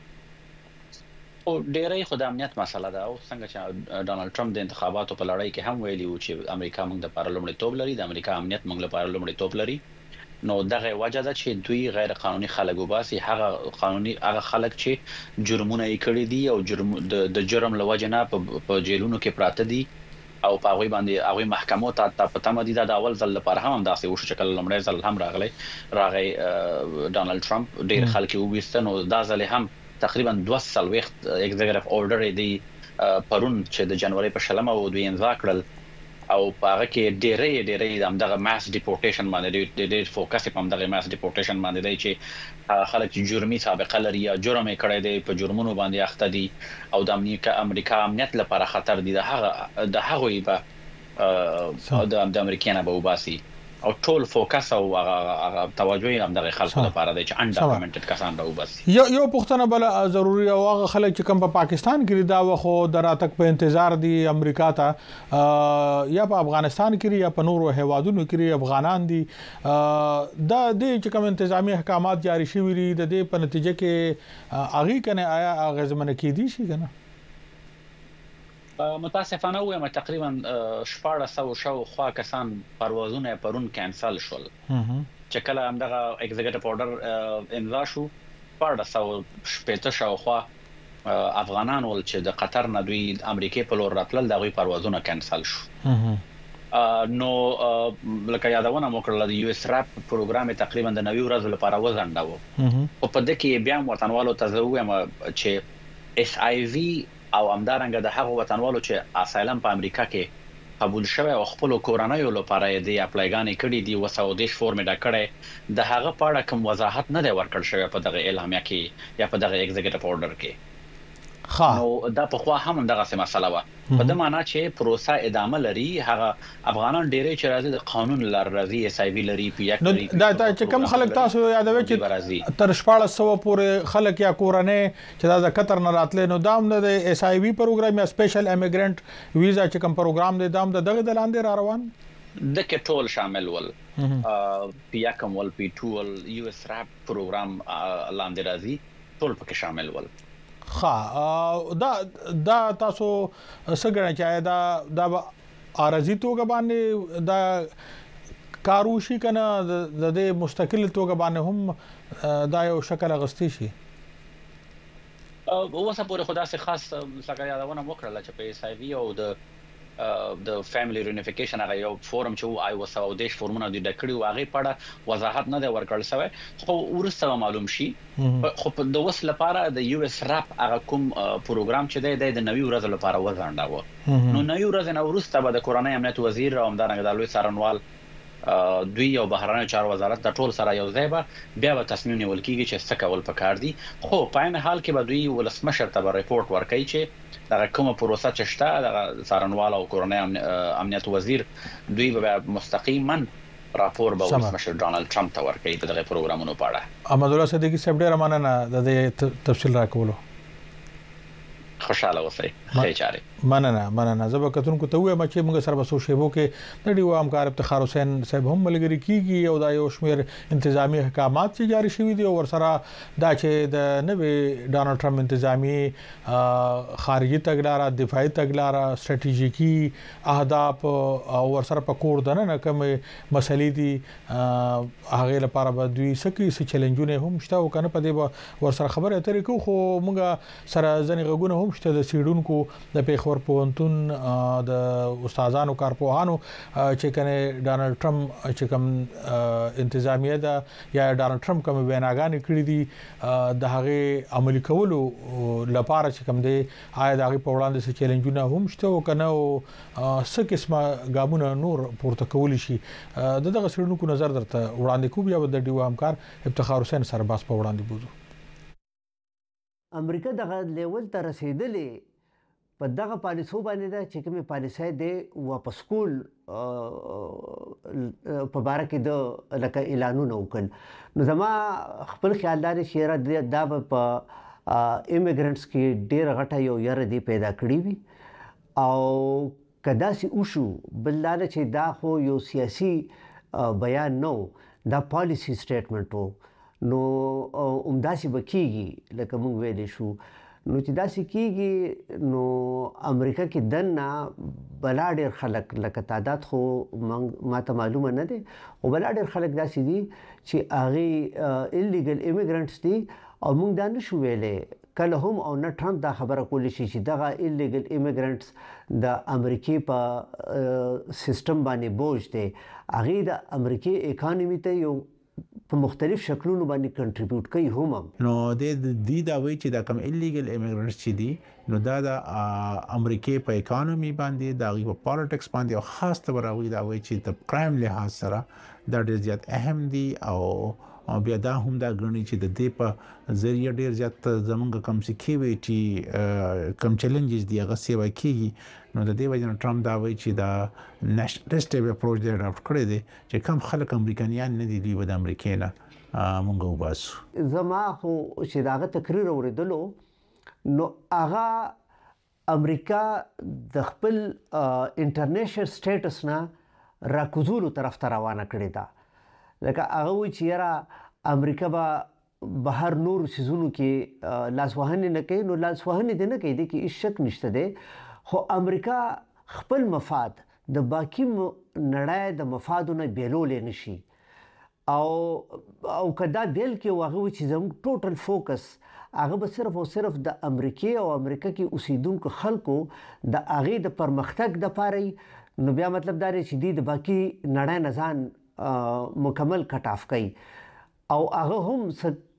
کړي. او ډیرې خدای امنیت مسله ده او څنګه چې ډانلډ ټرمپ د انتخاباتو په لړۍ کې هم ویلي و چې امریکا موږ د لپاره لومړیتوب لري د امریکا امنیت موږ لپاره لومړیتوب لري. نو دغه وجه ده چې دوی غیر قانوني خلک وباسي هغه قانوني هغه خلک چې جرمونه یې کړی دي او جرم د جرم لوجه نه په جیلونو کې پراته دي او په هغه باندې هغه محکمو ته پته مدي د اول ځل لپاره هم داسې وشو چې کله لمړی ځل هم راغلی راغی ډانلډ ټرمپ ډیر خلک وبېستن او دا ځل هم تقریبا دوه سال وخت ایگزیکټیو اورډر دی پرون چې د جنوري په شلمه او دوی امضا کړل او پاره کې ډېرې ډېرې دغه ماس ډیپورټیشن باندې ډېر فوکس په دغه ماس ډیپورټیشن باندې دی چې خلک چې جرمي سابقه لري یا جرم یې کړی دی په جرمونو باندې اخته دي او د امریکا امریکا امنیت لپاره خطر دي د هغه د هغه به د امریکایانو به وباسي او ټول فوکس او هغه توجه هم دغه خلکو لپاره دی چې انډاکومنټډ کسان به وباسي. یو یو پښتنه بل ضروری او هغه خلک چې کوم په پاکستان کې دا وخو دراتک په انتظار دي امریکا ته یا په افغانستان کې یا په نورو هیوادونو کې افغانان دي دا د چې کوم انتظامی احکامات جاری شوي دي د دې په نتیجه کې اغي کنه آیا اغه زمنه کې دي شي کنه متاسفانه وایم تقریبا شپږ سوه شو خوا کسان پروازونه پرون کینسل شول چې کله هم دغه ایگزیکټیو اورډر امضا شو شپږ سوه شپږ شو خوا افغانان ول چې د قطر نه دوی امریکای په لور راتلل دغه پروازونه کینسل شو. نو لکه یادونه مو کړل د یو اس راب پروګرام تقریبا د نوي ورځ لپاره وزنداو او په دې کې بیا وطنوالو ته زویم چې اس آی وی او همدارنګه د هغو وطنوالو چې اسایلم په امریکا کې قبول شوی او خپل کورنۍ لپاره د اپلایګانې کړې دي وسو دیش فورم ډا کړي د هغه په اړه کوم وضاحت نه دی ورکړل شوی په دغه اعلامیه کې یا په دغه ایگزیکټیو اورډر کې. نو دا په خوا هم دغه څه مسله و په د معنا چې پروسه ادامه لري هغه افغانان ډېرې چې راځي د قانون لار راځي اس ای بي لري پی یک لري دا چې کوم خلک تاسو یادوي چې تر شپږ سوه پورې خلک یا کورنۍ چې دا د قطر نه راتلې نو دام د اس ای بي پروګرام یا سپیشل ایمیګرانت ویزا چې کوم پروګرام دی دام د دغه دلاندې را روان د کې ټول شامل ول پی یک ول پی ټو ول یو اس راب پروګرام لاندې راځي ټول پکې شامل ول. ها دا دا تاسو څنګه چې دا دا ارزي توګه باندې دا کاروشي کنه د دې مستقل توګه باندې هم دا یو شکل غستی شي او اوسه پورې خدا سي خاص څنګه یادونه وکړه چې په اس ای وی او د د فیملی رینیفیکیشن هغه یو فورم چې آی وسو دیش فورمونه د ډکړي واغې پړه وضاحت نه دی ورکړل شوی خو ورسره معلوم شي خو د وس لپاره د یو اس راب هغه کوم پروګرام چې دی د نوي ورځ لپاره وځانډاوه نو نوي ورځ نه ورسته به د کورنۍ امنیت وزیر او همدارنګه د لوی سرنوال دوی یو بهرانه چارو وزارت د ټول سره یو ځای به بیا به تصمیم نیول کیږي چې څه کول پکار دي خو په عین حال کې به دوی ولسمشر ته ریپورت ورکړي چې دا کومه پروسه چې شته د سرنوال او کورنۍ امنیت وزیر دوی به مستقیما راپور به ولسمشر ډانلډ ټرمپ ته ورکړي په دغه پروګرامونو په اړه. احمد الله صدیقی صاحب ډیر مننه د تفصیل راکولو. خوشاله اوسئ. خې چارې مننه مننه زه به کتونکو ته وایم چې موږ سره بسو شیبو کې د ډیو همکار افتخار حسین صاحب هم ملګری کیږي او دا یو شمیر انتظامی احکامات چې جاری شوي دي او ورسره دا چې د نوې ډانلډ ټرمپ انتظامی خارجي تګلارې دفاعي تګلارې ستراتیژیکي اهداف او ورسره په کور دنه کوم مسلې دي هغه لپاره به دوی سکی څه چیلنجونه هم شته او کنه په دې ورسره خبره اترې کو خو موږ سره ځنې غوونه هم شته د سیډونکو د پیښور پوهنتون د استادانو کارپوهانو چې کنه ډانلډ ټرمپ چې کوم انتظامیه ده یا ډانلډ ټرمپ کوم ویناګانې کړې دي د هغه عملي کولو لپاره چې کوم دی آیا د هغه په وړاندې څه چیلنجونه هم شته او کنه او څه قسمه ګامونه نور پورته کول شي د دغه سیډونکو نظر درته وړاندې کوم یا د ډیو همکار افتخار حسین سره باس په وړاندې بوزو امریکا دغه لیول ته رسیدلې په دغه پالیسو باندې دا چې کومه پالیسي دی واپس کول په باره کې د لکه اعلانونه وکړ نو زما خپل خیال لري چې دا په ایمیګرانټس کې ډېر غټه یو یره دی پیدا کړی وي او کدا سي وشو بل لاره چې دا خو یو سیاسي بیان نو دا پالیسی سټیټمنټ وو نو اومداسي بکیږي لکه موږ ویلې شو نو چې داسې کیږي نو امریکا کې دنه بلا ډېر خلک لکه تعداد خو ماته معلومه نه دی او بلا ډېر خلک داسې دي چې هغه ایلیګل ایمیګرانټس دي او موږ دا نشو ویلې کله هم او نه ټرمپ دا خبره کولی شي چې دغه ایلیګل ایمیګرانټس د امریکای په سیستم باندې بوج دی هغه د امریکای اکانومي ته یو په مختلف شکلونو باندې کنټریبیوټ کوي هم نو د دې دا وی چې دا کوم ایلیګل ایمیګرانټس چې دي نو دا د امریکای په اکانومي باندې دا غي په پالیټکس باندې او خاص تور غوي دا وی چې د پرایم لحاظ سره دا ډېر زیات اهم دي او بیا دا هم دا غني چې د دې په ذریعہ ډېر زیات زمونږ کم سکیوریټي کم چیلنجز دی هغه سیوا کیږي نو د دې وجه ټرمپ دا وایي چې دا نېشنلیسټ اپروچ دی اډاپټ کړی دی چې کم خلک امریکایان نه دي دوی د امریکای نه مونږ وباسو زما خو چې داغه تقریر اوریدلو نو هغه امریکا د خپل انټرنیشنل سټیټس نه راکوزولو طرف ته روانه کړې ده لکه هغه وایي چې یاره امریکا به بهر نور سيزونو کې لاسوهنه نه کوي نو لاسوهنه دې نه کوي د کې هیڅ شک نشته دی خو امریکا خپل مفاد د باقی نړۍ د مفادونو بیلول نشي او او کدا بیل کې واغه چې زموږ ټوټل فوکس هغه به صرف او صرف د امریکای او امریکا کې اوسیدونکو خلکو د هغه د پرمختګ د پاره نو بیا مطلب دا چې د باقی نړۍ نه ځان مکمل کټ اف کوي او هغه هم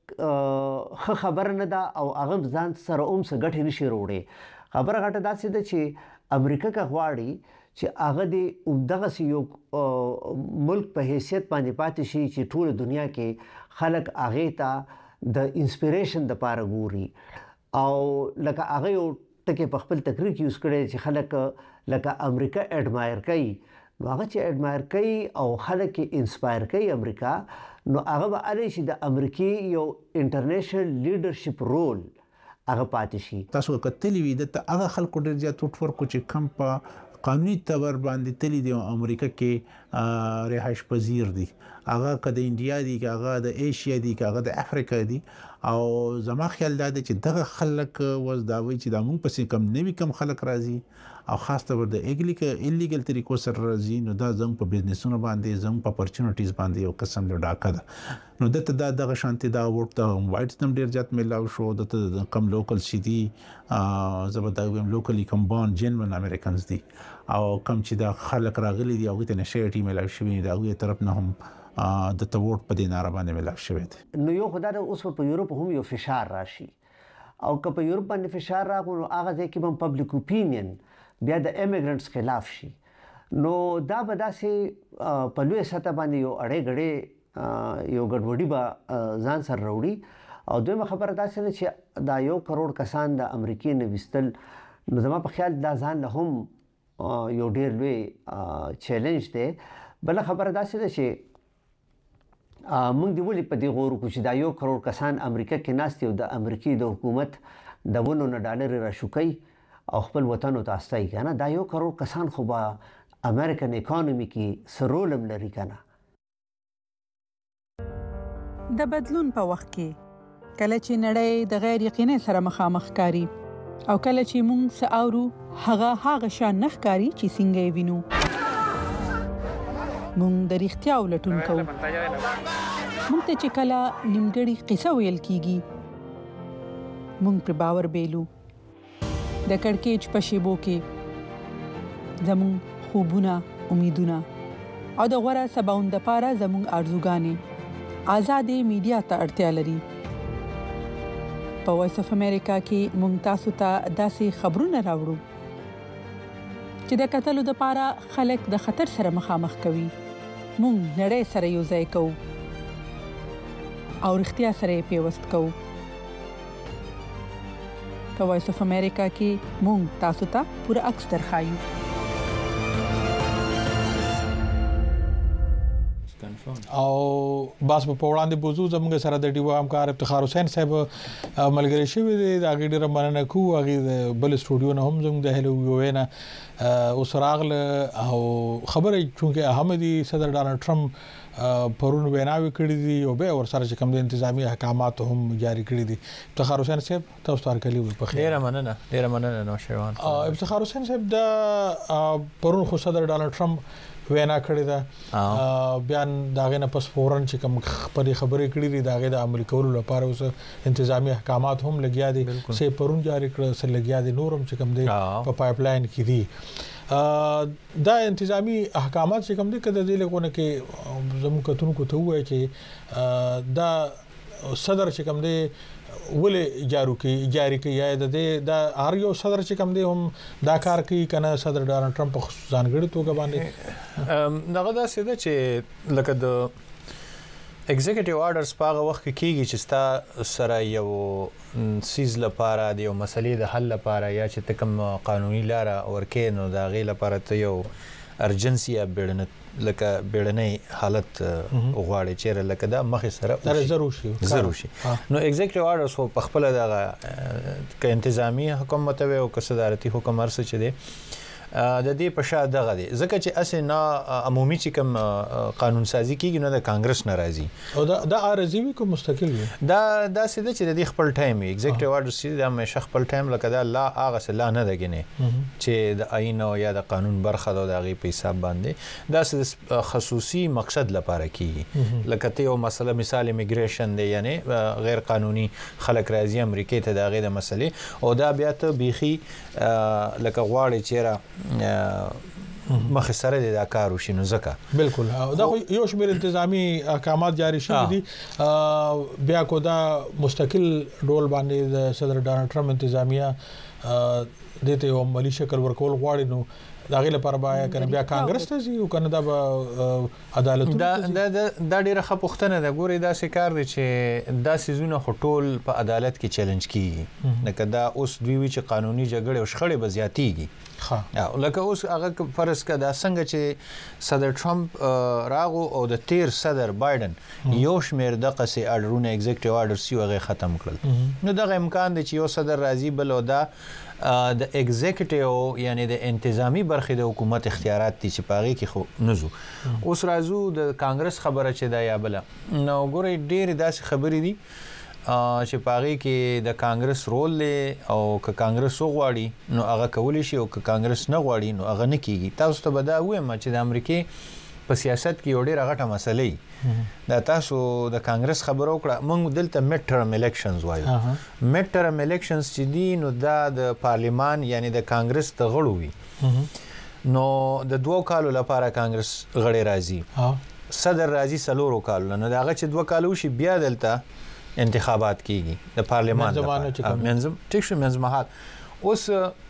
څه خبر نه ده او هغه ځان سره هم څه ګټه نشي وروړي خبره غټه داسې ده چې امریکا کا غواړي چې هغه د دغه یو ملک په حیثیت باندې پاتې شي چې ټول دنیا کې خلک هغه ته د انسپیریشن د پاره ګوري او لکه هغه یو ټکی په خپل تقریر کې یوز کړی چې خلک لکه امریکا اډمایر کوي نو هغه چې اډمایر کوي او خلک انسپایر کوي امریکا نو هغه به اړ شي د امریکای یو انټرنیشنل لیډرشپ رول هغه پاتې شي تاسو کتلی وي د هغه خلکو ډیر زیات ټوټ ورکو چې کم په قانوني تور باندې تللی دی امریکا کې رهائش پذیر دي هغه کده انډیا دي هغه د ایشیا دي هغه د افریقا دي او زما خیال دا چې دغه خلک وز دا وی چې د موږ پسې کم نوي کم خلک راځي او خاص طور د ایلیګل طریقو سره راځي نو دا زموږ په بزنسونو باندې زموږ په اپورچونټیز باندې یو قسم له ډاکه ده نو دته دا دغه شانتي دا ورته وایټ تم ډیر زیات ملاو شو دته کم لوکل سي دي زبردا ویم لوکلی کم بون جنون امریکانز دي او کم چې دا خلک راغلي دي او ته نشي ملاو شوی دا وی طرف نه هم د توورت په دینار باندې ملاو شوی دی نو یو خدای اوس په یورپ هم یو فشار راشي او که په یورپ باندې فشار راغلو نو هغه ځکه هم پبلک اپینین بیا د ایمیګرانټس خلاف شي نو دا به داسې په لوی سطح باندې یو اړې غړې یو ګډوډي به ځان سره راوړي او دویمه خبره داسې ده چې دا یو کروڑ کسان د امریکای نه وستل نو زما په خیال دا ځان له هم یو ډیر لوی چیلنج دی بل خبره داسې ده چې موږ دی ولې په دې غور کو چې دا یو کروڑ کسان امریکا کې ناست یو د امریکای د حکومت د ونو نه ډالر را شوکي او خپل وطن ته استای کنه دا یو کروڑ کسان خو به امریکن اکانومي کې سرولم لري کنه. د بدلون په وخت کې کله چې نړۍ د غیر یقیني سره مخامخ کاری او کله چې موږ ساورو هغه هغه شان نخ کاری چې څنګه وینو موږ د اړتیا ولټون کوو. موږ ته چې کله نیمګړی قصه ویل کیږي موږ پر باور بیلو. د کڑکېچ په شیبو کې زموږ خوبونه امیدونه او د غوړه سباوند لپاره زموږ ارزوګانې آزادې میډیا ته اړتیا لري. په وایس اف امریکا کې موږ تاسو ته داسې خبرونه راوړو چې د قتل لپاره خلک د خطر سره مخامخ کوي. موږ نړۍ سره یو ځای کوو او اړتیا سره پیوست کوو. په وایس اف امریکا کې موږ تاسو ته پوره عکس درخایو. او باس په وړاندې بوزو زموږ سره د ډیو همکار افتخار حسین صاحب ملګری شوی دی. دا غي ډیره مننه کوو. هغه بل سټوډیو نه هم زموږ د هلو وینا اوس راغله او خبره چونکه احمدي صدر ډانلډ ټرمپ پرون ویناوي کړې دي او به ور سره چې کوم د انتظامی احکامات هم جاری کړې دي. افتخار حسین صاحب تاسو ته کلی په خیر. ډیره مننه ډیره مننه نو شروان. افتخار حسین صاحب دا پرون خو صدر ډانلډ ټرمپ وینا کړې ده بیان داغه نه پس فورن چې کوم خبرې خبرې کړې دي داغه د عمل کولو لپاره اوس انتظامی احکامات هم لګیا دي. سه پرون جاری کړ سره لګیا دي نورم چې کوم دي په پایپ لاین کې دي. دا انتظامی احکامات چې کوم دي کده دي لګونه کې زموږ کتونکو ته وایي چې دا صدر چې کوم دي ولې جارو کې جاری کې یا د دا هر یو صدر چې کوم دی هم دا کار کوي کنه صدر ډانلډ ټرمپ په ځانګړي توګه باندې دغه دا سده چې لکه د ایگزیکټیو آرډرز په هغه وخت کې کیږي چې ستا سره یو سیز لپاره د یو مسلې د حل لپاره یا چې تکم قانوني لار ورکې نو دا غي لپاره ته یو ارجنسی یا بیړنه لکه بیړنۍ حالت غواړي چې لکه دا مخې سره ضروري شي ضروري شي. نو ایگزیکټیو آرډرز خو په خپل دغه ک انتظامی حکومت او ک صدارتي حکم ارسه چي دي د دې په شا دغه دي ځکه چې اسه نه عمومي چې کوم قانون سازي کیږي نو د کانګرس ناراضي او دا د ارزي وي کوم مستقل وي دا دا سده چې د خپل ټایم ایگزیکټیو آرډر سي د مشه خپل ټایم لکه دا لا اغه سلا نه دګنه چې د عین او یا د قانون برخه د غي په حساب باندې دا خصوصي مقصد لپاره کیږي لکه ته یو مسله مثال ایمیګریشن دی یعنی غیر قانوني خلک راځي امریکای ته دغه د مسلې او دا بیا ته بيخي لکه غواړي چیرې مخ سره د کار وشینو زکه بالکل دا یو شمیر انتظامی احکامات جاری شوه دي بیا کو دا مستقل ډول باندې د صدر ډانلډ ټرمپ انتظامیه دته یو عملی شکل ورکول غواړي نو داغه لپاره بیا کنه بیا کانګرس ته یو کنه دا عدالت دا دا ډیره خپختنه ده ګوري دا شکار دي چې دا سيزونه خټول په عدالت کې چیلنج کیږي لکه دا اوس دوی وی چې قانوني جګړه او شخړې بزیاتیږي ها لکه اوس هغه فرض کړه څنګه چې صدر ټرمپ راغو او د تیر صدر بایدن یو شمیر د قصې اډرونه ایگزیکټیو آرډر سی وغه ختم کړل نو دغه امکان دی چې یو صدر راضي بل او دا د ایگزیکټیو یعنی د انتظامی برخې د حکومت اختیارات دي چې پاغي کې خو نزو اوس راځو د کانګرس خبره چې دا یا بل نو ګوري ډېر داسې خبرې دي چې پاغي کې د کانګرس رول له او ک کانګرس وغواړي نو هغه کولی شي او ک کانګرس نه غواړي نو هغه نه کیږي. تاسو ته بدا وایم چې د امریکای په سیاست کې ډېر غټه مسله دا تاسو د کانګرس خبرو کړه موږ دلته میډ ټرم الیکشنز وایو میډ ټرم الیکشنز چې دي نو دا د پارلیمان یعنی د کانګرس ته غړو وي نو د دوه کالو لپاره کانګرس غړي راځي صدر راځي سلورو کالو نو داغه چې دوه کالو شي بیا دلته انتخابات کیږي د پارلیمان لپاره منظم ټیک شو منظم حال اوس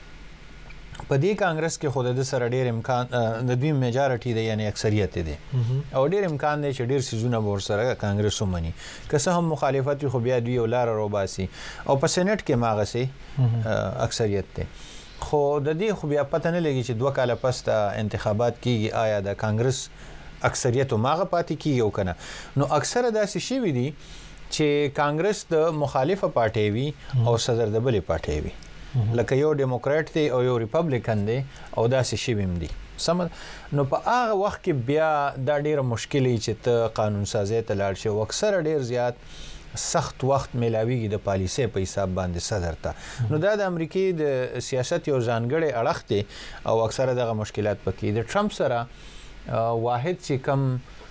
په دې کانګرس کې خود د سره ډېر امکان د دوی میجارټي دی یعنی اکثریت دی او ډېر امکان دی چې ډېر سيزونه ور سره کانګرس ومني که څه هم مخالفت خو بیا دوی ولار روباسي او په سېنات کې ماغسي اکثریت دی خو د دې خو بیا پته نه لګي چې دوه کاله پس ته انتخابات کیږي آیا د کانګرس اکثریت ماغه پاتې کیږي او کنه نو اکثره داسې شي وي چې کانګرس د مخالفه پارټي وي او صدر د بلې پارټي وي لکه یو ډیموکرات دی او یو ریپبلیکن دی او داسې شی هم دي سم نو په هغه وخت کې بیا دا ډیره مشکلي چې ته قانون سازي ته لاړ شي او اکثر ډیر زیات سخت وخت ملاویږي د پالیسۍ په حساب باندې صدر ته نو دا د امریکای د سیاست یو ځانګړی اړخ دی او اکثره دغه مشکلات پکې د ټرمپ سره واحد چې کم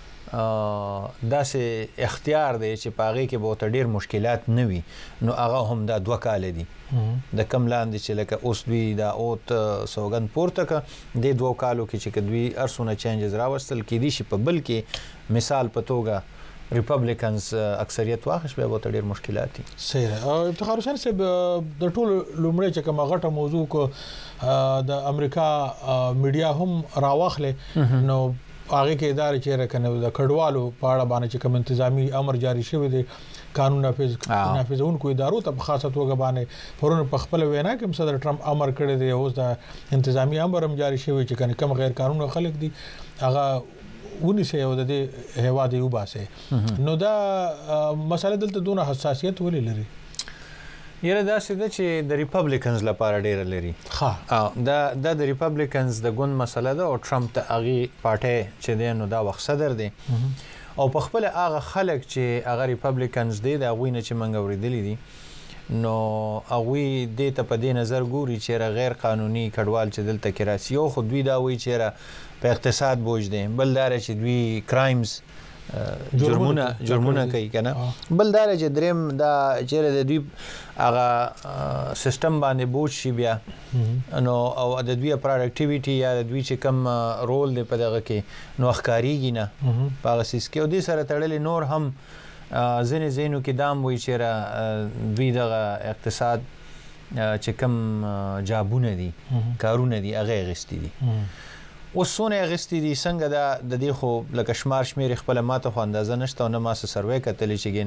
داسې اختیار دی چې پاغي کې به ډیر مشکلات نه وي نو هغه هم دا دوه کال دي د کم لاندې چې لکه اوس دوی دا اوت سوګن پورته ک د دوه کالو کې چې دوی ارسونه چینجز راوستل کې دي چې په بل کې مثال په توګه ریپبلیکنز اکثریت واخښ به به ډیر مشکلات دي صحیح افتخار حسین صاحب د ټولو لومړی چې کومه غټه موضوع کو د امریکا میډیا هم راوخله نو هغه کې ادارې چې راکنه د کډوالو په اړه باندې چې کوم انتظامی امر جاری شوی دی قانون نافذ نافذونکو ادارو ته په خاصه توګه باندې پرون په خپل وینا کې صدر ټرمپ امر کړی دی اوس د انتظامی امر هم جاری شوی چې کنه کوم غیر قانوني خلک دي هغه ونی سه یو د هوا دی وباسه نو دا مسله دلته دونه حساسیت ولې لري یره دا څه د چې د ریپبلیکنز لپاره ډیر لري ها دا د ریپبلیکنز د ګوند مسله ده او ټرمپ ته اغي پارټي چې دی نو دا وخت صدر دی او په خپل هغه خلک چې هغه ریپبلیکنز دی دا غوینه چې منګ اوریدلې دي نو هغه د ته په دې نظر ګوري چې غیر قانوني کډوال چې دلته کې راسي او خو دوی دا وایي چې په اقتصاد بوج دي بل دار چې دوی کرایمز جرمونه جرمونه کوي کنه بل دار چې دریم دا چې د دوی هغه سیستم باندې بوج شي بیا نو او د دوی پروډکټیویټي یا د دوی چې کم رول دی په دغه کې نو ښکاریږي نه په اساس کې او د سره تړلې نور هم ځنې زینو کې دام وي چې دوی دغه اقتصاد چې کم جابونه دي کارونه دي هغه غستی دي وسونه غستی دي څنګه دا د دې خو لکه شمار شمیر خپل ماته خو اندازه نشته نو ما سره سروې کتلې چې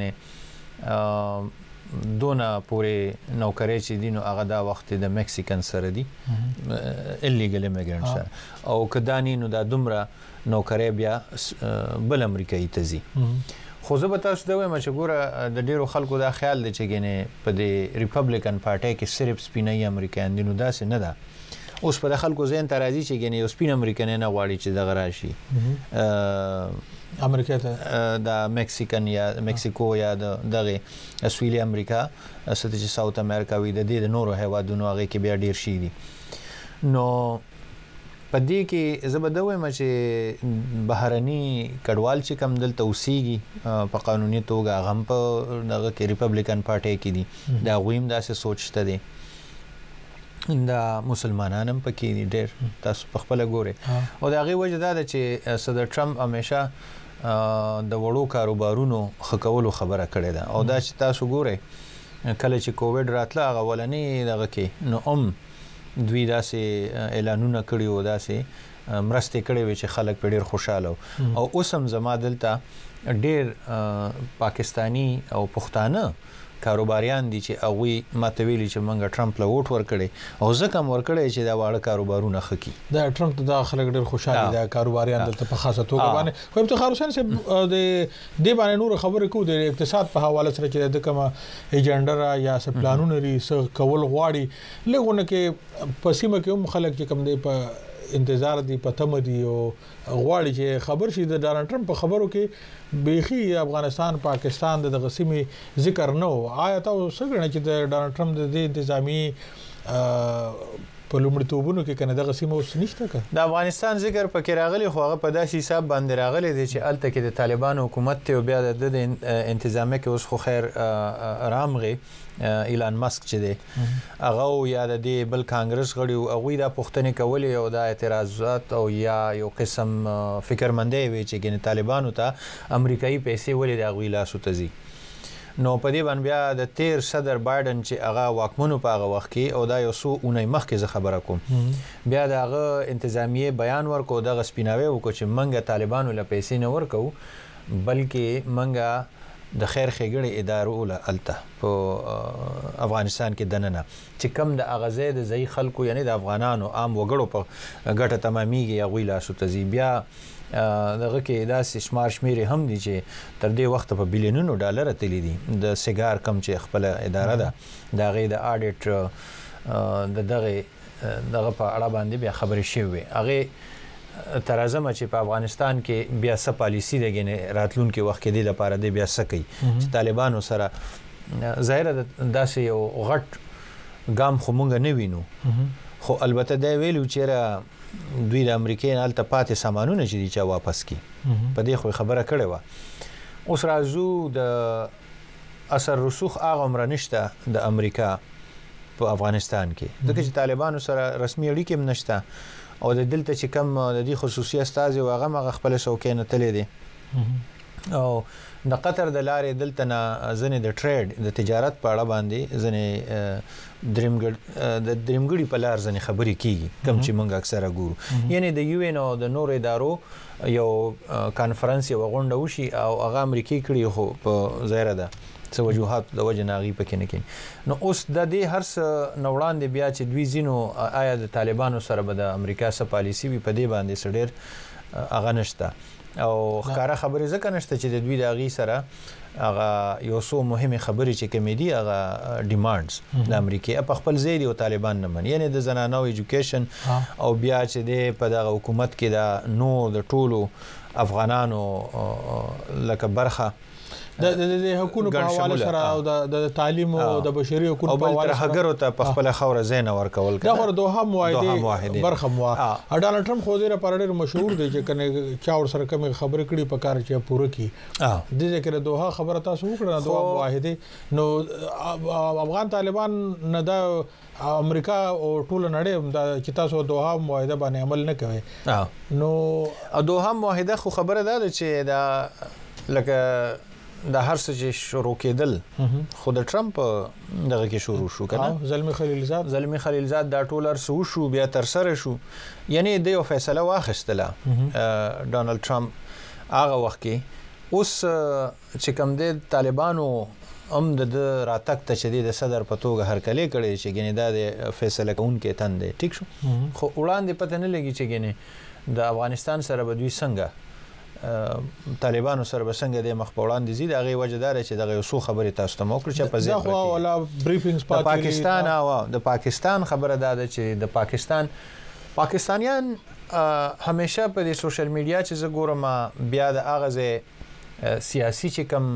ګینه دونه پورې نوکري چې دینو هغه دا وخت د میکسیکن سره دي الیګل ایمیګرانټ سره او کدانی نو دا دومره نوکري بیا بل امریکایي تزي خو زه به تاسو دا وایم چې ګوره د ډیرو خلکو دا خیال دی چې ګینه په دې ریپبلیکن پارټي کې صرف سپینای امریکایان دي نو دا څه نه ده اوس په خلکو زین ترازی چې ګنې یو سپین امریکن نه غواړي چې دغه راشي امریکا ته د میکسیکن یا میکسیکو یا دغه سویلي امریکا ستې چې ساوث امریکا وي د دې نورو هیوادونو هغه کې بیا ډیر شي دي نو په دې کې زبده وایم چې بهرني کډوال چې کم دلته اوسېږي په قانوني توګه غم په دغه کې ریپبلیکن پارټي کې دي دا غویم داسې سوچته دي دا مسلمانانم پکې دي ډېر تاسو په خپل ګوره او دا غي وجه دا ده چې صدر ټرمپ همیشه د وړو کاروبارونو خکولو خبره کړې ده او دا چې تاسو ګوره کله چې کووډ راتله هغه ولنې دغه کې نو ام دوی داسې اعلانونه کړي او داسې مرسته کړي وي چې خلک په ډېر خوشاله او اوس هم زما دلته ډېر پاکستانی او پښتانه کاروباریان دي چې هغه ماتویلی چې منګه ټرمپ له ووټ ورکړي او ځکه هم ورکړي چې دا واړه کاروبارونه خکې دا ټرمپ ته د خلک ډېر خوشاله دي کاروباریان دلته په خاصه توګه باندې خو افتخار حسین صاحب د دې باندې نور خبرې کوو د اقتصاد په حواله سره چې د کومه ایجنډا یا س پلانونه لري س کول غواړي لګونه کې پسیمه کې هم خلک چې کم دی په انتظار دی پته مدي او غواړي چې خبر شي د ډانلډ ټرمپ په خبرو کې بيخي افغانستان پاکستان د غسیمي ذکر نه او آیا تاسو څنګه چې د ډانلډ ټرمپ د انتظامی په لومړیتوبونو کې کنه د غسیمو نشته که د افغانستان ذکر پکې راغلي خو هغه په داسې حساب باندې راغلي دي چې الته کې د طالبان حکومت ته بیا د انتظامیه کې اوس خو خیر رامغه ایلان ماسک چې دی هغه یا د بل کانګرس غړي او هغه د پښتنې کولې او د اعتراضات او یا یو قسم فکرمندۍ وی چې ګنې طالبانو ته امریکایي پیسې ولې د غوی لاسو تزي نو په دې باندې بیا د تیر صدر بایدن چې هغه واکمنو په هغه وخت کې او دا یو څو اونۍ مخکې زه خبره کوم بیا د هغه انتظامیه بیان ورکو د غسپیناوي وکړو چې منګه طالبانو له پیسې نه ورکو بلکې منګه د خیر خېګړې ادارو له الته په افغانستان کې دننه چې کم د اغازه د ځای خلکو یعنی د افغانانو عام وګړو په ګټه تماميږي یا غوي لاسو تزي بیا دغه کې داسې شمار شمیر هم دي چې تر دې وخت په بلینونو ډالر تللی دي د سیګار کم چې خپل اداره ده دا غي د اډیټ د دغه دغه په اړه باندې بیا خبرې شوې هغه تر ازمه چې په افغانستان کې بیا څه پالیسی دغه راتلونکي وخت کې د لپاره د بیا سکی چې طالبانو سره ظاهره داسې یو غټ ګام خو مونږ نه وینو خو البته دا ویلو چې دوی د امریکای نه الته پاتې سامانونه چې دي چې واپس کی په دې خو خبره کړې و اوس راځو د اثر رسوخ هغه عمر نشته د امریکا په افغانستان کې دغه چې طالبانو سره رسمي اړیکې هم نشته او د دلته چې کم د دې خصوصي استاذ او هغه مغه خپل شوکې نه تلې دي او د قطر د لارې دلته نه ځنې د ټریډ د تجارت په اړه باندې ځنې درمګړ د درمګړي په لار ځنې خبرې کیږي کم چې موږ اکثره ګورو یعنی د یو ان او د نور ادارو یو کانفرنس یو غونډه وشي او هغه امریکای کړي خو په ظاهره ده څه وجوهات د وجه ناغي پکې نه کین نو اوس د دې هر څه نوړان دی بیا چې دوی زینو آیا د طالبانو سره به د امریکا سره پالیسی وي په دې باندې سړیر اغه نشته او ښکارا خبرې ځکه نشته چې د دوی د اغي سره هغه یو څو مهمه خبرې چې کمیډي هغه ډیمانډز د امریکای په خپل ځای دی او طالبان نه من یعنی د زنانو ایجوکیشن او بیا چې د په دغه حکومت کې د نو د ټولو افغانانو لکه برخه د د حکومت په حواله سره او د تعلیم او د بشري حقوقو په حواله سره هغه ته په خپل خوره زین ورکول دا خو دوه موعده برخه موافقه ډانلډ ټرمپ خو ډیره پر ډیره مشهور دی چې کنه چا ور سره کوم خبرې کړي په کار چې پوره کی د ذکر دوه خبره تاسو وکړه دوه موعده نو افغان طالبان نه دا امریکا او ټول نړۍ د چې تاسو دوه موعده باندې عمل نه کوي نو دوه موعده خو خبره ده چې دا لکه د هر څه چې شروع کېدل خو د ټرمپ دغه کې شروع شو کنه زلمی خلیلزاد زلمی خلیلزاد دا ټولر سو شو بیا تر سره شو یعنی د یو فیصله واخیستله ډونالد ټرمپ هغه وخت کې اوس چې کوم د طالبانو هم د راتګ ته چې د صدر په توګه هرکلی کړي چې ګنې دا د فیصله کوونکې تن دی ټیک شو خو وړاندې پته نه لګي چې ګنې د افغانستان سره به دوی څنګه طالبانو سره بسنګ د مخ په وړاندې زیات هغه وجدار چې دغه یو خبره تاسو ته موکړه چې په ځای خو ولا بریفینګز پاتې پاکستان او د پاکستان خبره ده چې د پاکستان پاکستانیان همیشه په د سوشل میډیا چې زه ګورم بیا د اغازه سیاسي چې کم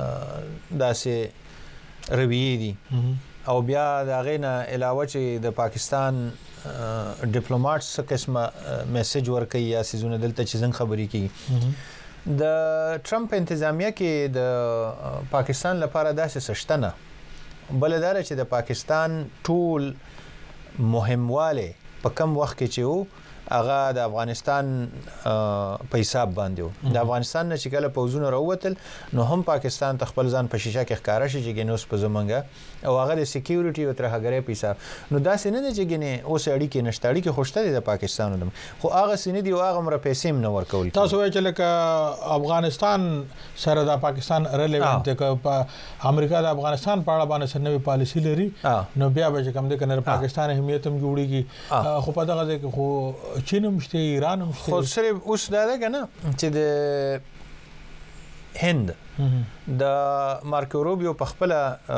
داسې رویې دي او بیا د غینه علاوه چې د پاکستان ډیپلوماټ څه قسمه میسج ورکړي یا سيزونه دلته چې څنګه خبرې کوي د ټرمپ انتظامیه کې د پاکستان لپاره داسې سشتنه بلدار چې د پاکستان ټول مهمواله په کم وخت کې چې وو هغه د افغانستان په حساب باندې د افغانستان نه چې کله پوزونه راووتل نو هم پاکستان تخپل ځان په شیشه کې ښکارا شي چې ګنوس په زمونږه او هغه د سکیورټي او ترهګرۍ په حساب نو دا سینه نه چې ګنه اوس اړیکې نشته اړیکې خوشته د پاکستان دم خو هغه سینه دی او هغه مر پیسې نه ورکول تاسو وایئ چې لکه افغانستان سره د پاکستان ریلیونت دی که امریکا د افغانستان په اړه باندې سنوي پالیسی لري نو بیا به کوم د کنه پاکستان اهمیت هم جوړیږي خو په دغه ځای کې خو چین مشته ایران مشته خو سره اوس دا ده کنه چې د هند د مارکو روبیو په خپل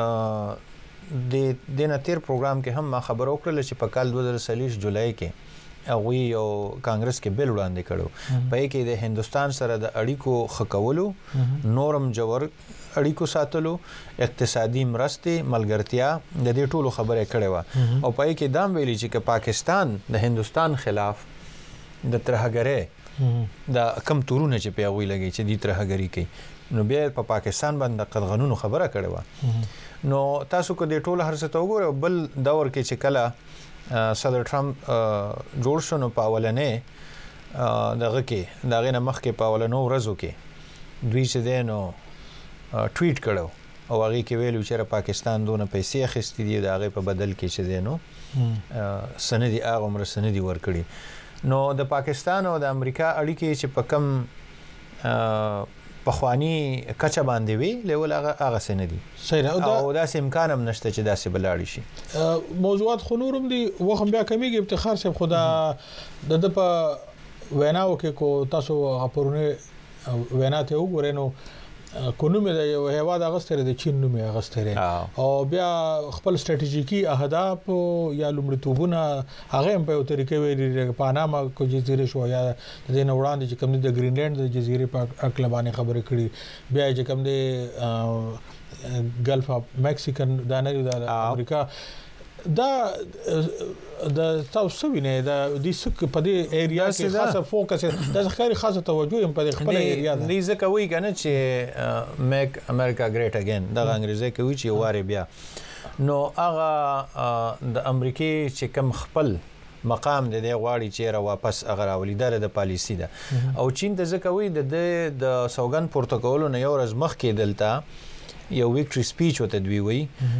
د دینه تیر پروګرام کې هم ما خبر وکړل چې په کال دوه هزار څلور جولای کې هغه یو کانګرس کې بل وړاندې کړو په کې د هندستان سره د اړیکو خکولو نورم جوړ اړیکو ساتلو اقتصادي مرستې ملګرتیا د دې ټولو خبره کړې و او په کې دام ویلي چې پاکستان د هندستان خلاف د ترهګرۍ د کم تورونه چې په وی لګي چې د ترهګری کوي نو بیا په پا پاکستان باندې قدغنونو خبره کړې و نو تاسو کو د ټولو هر څه ته وګورئ بل دور کې چې کله صدر ټرمپ جوړ شو نو په اولنې دغه کې دغه نه مخ کې په اولنو ورځو کې دوی چې دینو ټویټ کړو او هغه کې ویلو چې پاکستان دونه پیسې اخیستې دي د هغه په بدل کې چې دینو سندي هغه عمر سندي ورکړي نو د پاکستان او د امریکا اړیکې چې په کم پخوانی کچا باندې وی لیول هغه هغه سندي صحیح او دا امکان هم نشته چې داسې بلاړي شي موضوعات خنورم دي وخم بیا کمیږي افتخار صاحب خدا د په ویناو کې کو تاسو اپرونه وینا ته وګورئ نو کونومه د یو هیواد اغستره د چین نومه اغستره او بیا خپل ستراتیژیکي اهداف یا لومړیتوبونه هغه په یو طریقې ویل پاناما کو جزیره شو یا د نوړاندې چې کوم د گرینلند د جزیره په اړه باندې خبرې کړي بیا چې کوم د ګلف اف میکسیکن د نه د امریکا دا د تاسو وینئ دا د سک په دې ایریا کې خاصه فوکس د ښکاری خاصه توجه هم په خپل ایریا ده دې ځکه وی کنه چې میک امریکا ګریټ اگین د انګریزي کې وی چې واره بیا نو هغه د امریکای چې کم خپل مقام د دې غواړي چې را واپس هغه راولیدار د پالیسی ده او چین د ځکه وی د د سوګن پروتوکول نه یو ورځ مخ کې دلته یو ویکټری سپیچ وته دوی وی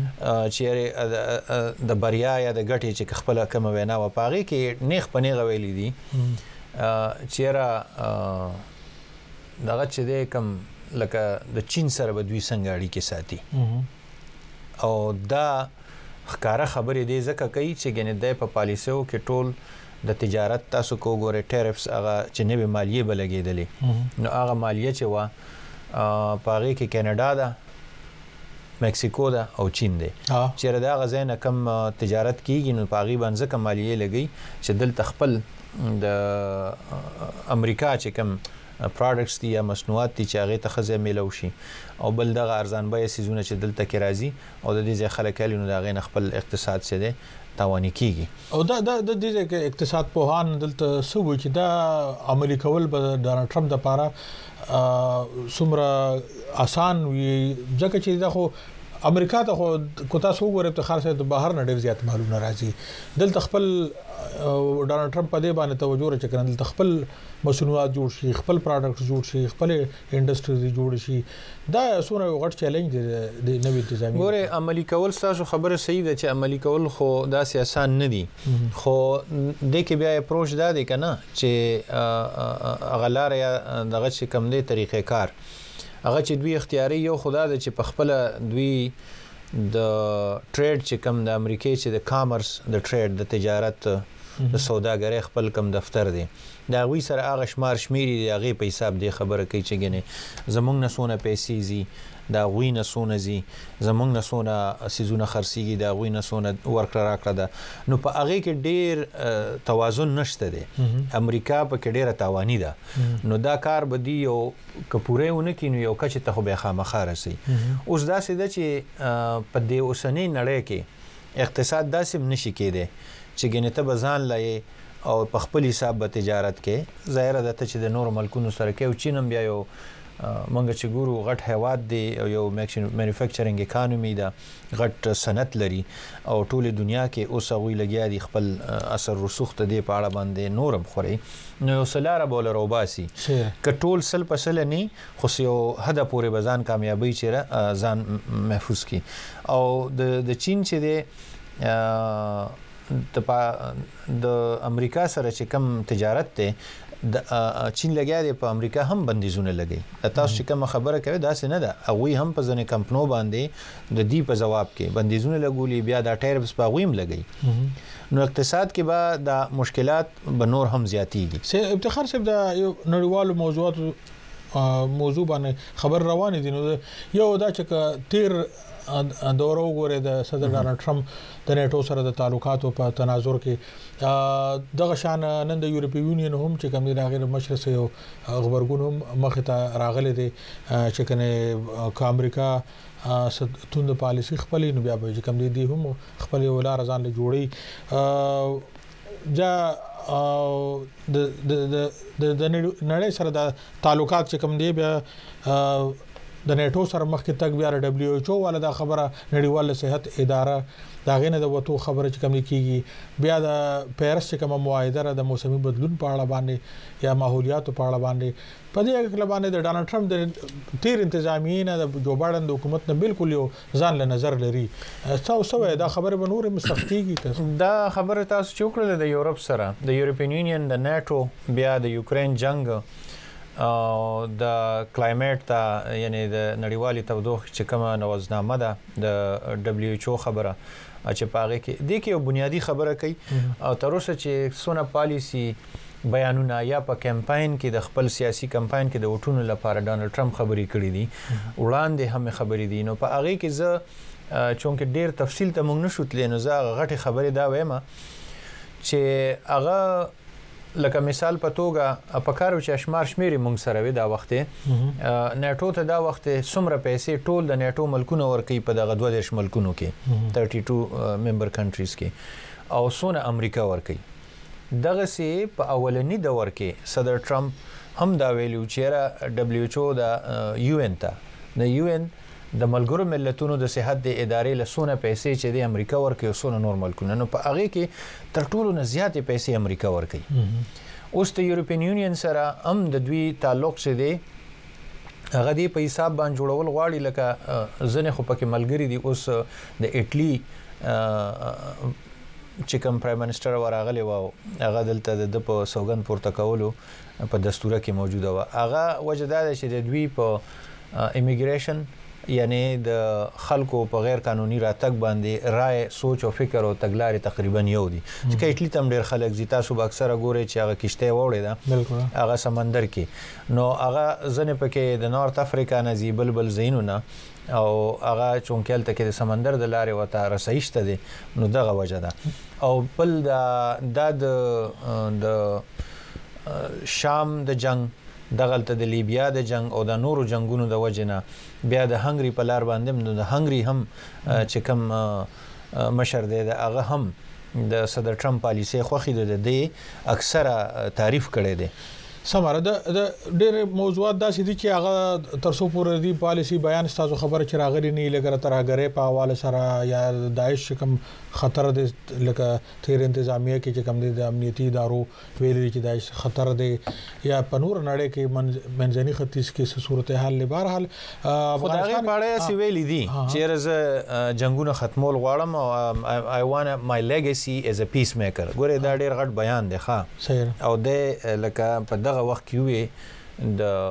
چې د بریا یا د ګټې چې خپل کوم وینا و پاغي کې نیخ پنیغه ویلې دي چې را دغه چې د کم لکه د چین سره به دوی څنګه اړیکې ساتي او دا ښکارا خبرې دی ځکه کوي چې ګنې د په پالیسیو کې ټول د تجارت تاسو کو ګوره ټیرفز هغه چې نوې مالیه بلګېدلې نو هغه مالیه چې وا پاغي کې کینیډا ده میکسیکو ده او چین ده چې دا غزا نه کم تجارت کیږي نو پاغي باندې کم مالیه لګي چې دل تخپل د امریکا چې کم پروډکټس دي یا مصنوعات دي چې هغه ته خزه میلو شي او بل دغه ارزان بیه سيزونه چې دلته کې راځي او د دې ځای خلک لینو دا غي خپل اقتصاد څه دي تاواني کیږي او دا د دې کې اقتصاد په هان دلته سو چې دا عملی کول به ډونالد ټرمپ د پاره سمره آسان وي ځکه چې دا خو امریکا ته خو کو تاسو وګورئ ته خاصه د بهر نه ډیر زیات مالونه راځي دلته خپل ډونالد ټرمپ په دې باندې توجه ورچ کړل دلته خپل مصنوعات جوړ شي خپل پروډکټس جوړ شي خپل انډستریز جوړ شي دا سونه غټ چیلنج دی د نوې انتظامی ګوره عملی کول تاسو خبره صحیح ده چې عملی کول خو دا سیاسان نه دي خو د کې بیا اپروچ دا دی کنه چې اغلار یا دغه چې کم دی طریقې کار هغه چې دوی اختیاري یو خدا د چې په خپل دوی د ټریډ چې کم د امریکای چې د کامرس د ټریډ د تجارت د سوداګرۍ خپل کم دفتر دی دا وی سره هغه شمار شمیري دی هغه په حساب دی خبره کوي چې ګنه زمونږ نه سونه پیسې زی دا غوی نه سونه زی زمونږ نه سونه سيزونه خرسيږي دا غوی نه سونه ورکړه راکړه ده نو په هغه کې ډیر توازن نشته دی امریکا په کې ډیره تاوانی ده نو دا کار بدی یو کپوره ونه کینو یو کچ ته خو به خامخا رسي اوس دا سده چې په دې اوسنۍ نړۍ کې اقتصاد داسې نشي کېده چې ګنې ته بزان لای او په خپل حساب به تجارت کې ظاهر ده چې د نور ملکونو سره کې او چینم بیا یو مونږ چې ګورو غټ هیواد دی او یو مینوفیکچرینګ اکانومي ده غټ صنعت لري او ټول دنیا کې اوس غوي لګیا دي خپل اثر رسوخ ته دی په اړه باندې نورم خوري نو سلاره بوله روباسي کټول سل پسل نه خو یو هدا پورې بزان کامیابی چیرې ځان محفوظ کی او د د چین چې دی د امریکا سره چې کم تجارت ته د چین لګیا دی په امریکا هم بندیزونه لګي تاسو چې کوم خبره کوي دا څه نه ده او وی هم په ځنې کمپنو باندې د دې په جواب کې بندیزونه لګولي بیا دا ټیرفز په غویم لګي نو اقتصاد کې به د مشکلات به نور هم زیاتېږي سه افتخار صاحب دا یو نړیوالو موضوعات موضوع باندې خبر روان دي نو یو دا چې تیر دوره وګوره د صدر ډونالد ټرمپ د نیټو سره د تعلقاتو په تناظر کې دغه شان نن د یورپی یونین هم چې کوم دی د غیر مشرق یو خبرګون هم مخ ته راغلي دي چې کنه ک امریکا ستوند پالیسی خپل نو بیا به کوم دی هم خپل ولار ځان له جوړي جا د د د نړۍ سره د تعلقات چې کوم دی بیا د نیټو سره مخکې تک بیا دبليو ایچ او والا دا خبره نړیواله صحت اداره دا غینه د وته خبره چې کوم کیږي بیا د پیرس چې کوم معاهده د موسمي بدلون په اړه باندې یا ماحولیات په اړه باندې په دې کې باندې د ډونالد ټرمپ د تیر انتظامیین د جو بایدن د حکومت نه بالکل یو ځان له نظر لري تاسو سوې دا خبره به نور مستفتيږي دا خبره تاسو چې وکړه د یورپ سره د یورپین یونین د نیټو بیا د یوکرين جنگ او د کلایمټ ته یعنی د نړیوالي تودوخه چې کومه نوځنامه ده د دبليو ایچ او خبره چې پاره کې د کې یو بنیادی خبره کوي او تر اوسه چې سونه پالیسی بیانونه یا په کمپاین کې د خپل سیاسي کمپاین کې د وټونو لپاره ډانلډ ټرمپ خبرې کړې دي وړاندې هم خبرې دي نو په هغه کې زه چونکه ډیر تفصیل ته موږ نشو تللی نو زه غټي خبرې دا وایم چې هغه لکه مثال په توګه په کارو چې اشمار شمیري مونږ سره وي دا وخت نیټو ته دا وخت سمره پیسې ټول د نیټو ملکونو ورکي په دغه دوه دیرش ملکونو کې باتیس ممبر کنټریز کې او سونه امریکا ورکي دغه سي په اولنی دور کې صدر ټرمپ هم دا ویلو چې دبليو ایچ او د یو ان ته د یو ان د ملګرو ملتونو د صحت د ادارې له سونه پیسې چې د امریکا ورکي او سونه نور ملکونه نو په هغه کې تر ټولو نه زیاتې پیسې امریکا ورکي اوس د یورپین یونین سره هم د دوی تعلق څه دی هغه دی په حساب باندې جوړول غواړي لکه ځنه خو پکې ملګری دي اوس د اټلی چې کوم پرایم منسٹر ورغلی و هغه دلته د په سوګند پورته کولو په دستور کې موجوده و هغه وجداد چې د دوی په امیګریشن یعنی د خلکو په غیر قانوني راتګ باندې رائے سوچ او فکر او تګلارې تقریبا یو دي چې کایټلی تم ډیر خلک زیتا سو اکثره ګوري چې هغه کشته وړي دا بالکل هغه سمندر کې نو هغه ځنه پکې د نورث افریقا نه زی بلبل زینونه او هغه چونکل ته کې د سمندر د لارې وته رسېشته دي نو دغه وجه ده او بل د د شام د جنگ دغلته د لیبیا د جنگ او د نورو جنگونو د وجنه بیا د هنګری په لار باندې نو د هنګری هم چې کوم مشر دی د هغه هم د صدر ټرمپ پالیسي خوخي د اکثره تعریف کړي دي سماره د ډېر موضوعات داسې دي چې هغه ترڅو پورې دی پالیسي بیان ستاسو خبره چې راغلي نه لګره تر هغه په حواله سره یا داعش کوم خطر دی لکه تیر انتظامیه کې چې کوم دي د امنیتي ادارو ویلي چې داعش خطر دی یا په نور نړۍ کې منځني ختیځ کې صورتحال لپاره حال افغانستان په اړه سی ویلي دي چې رز جنگونه ختمول غواړم او I want my legacy as a peacemaker ګوره دا ډېر غټ بیان دی ښا او د لکه په دغه وخت کې وي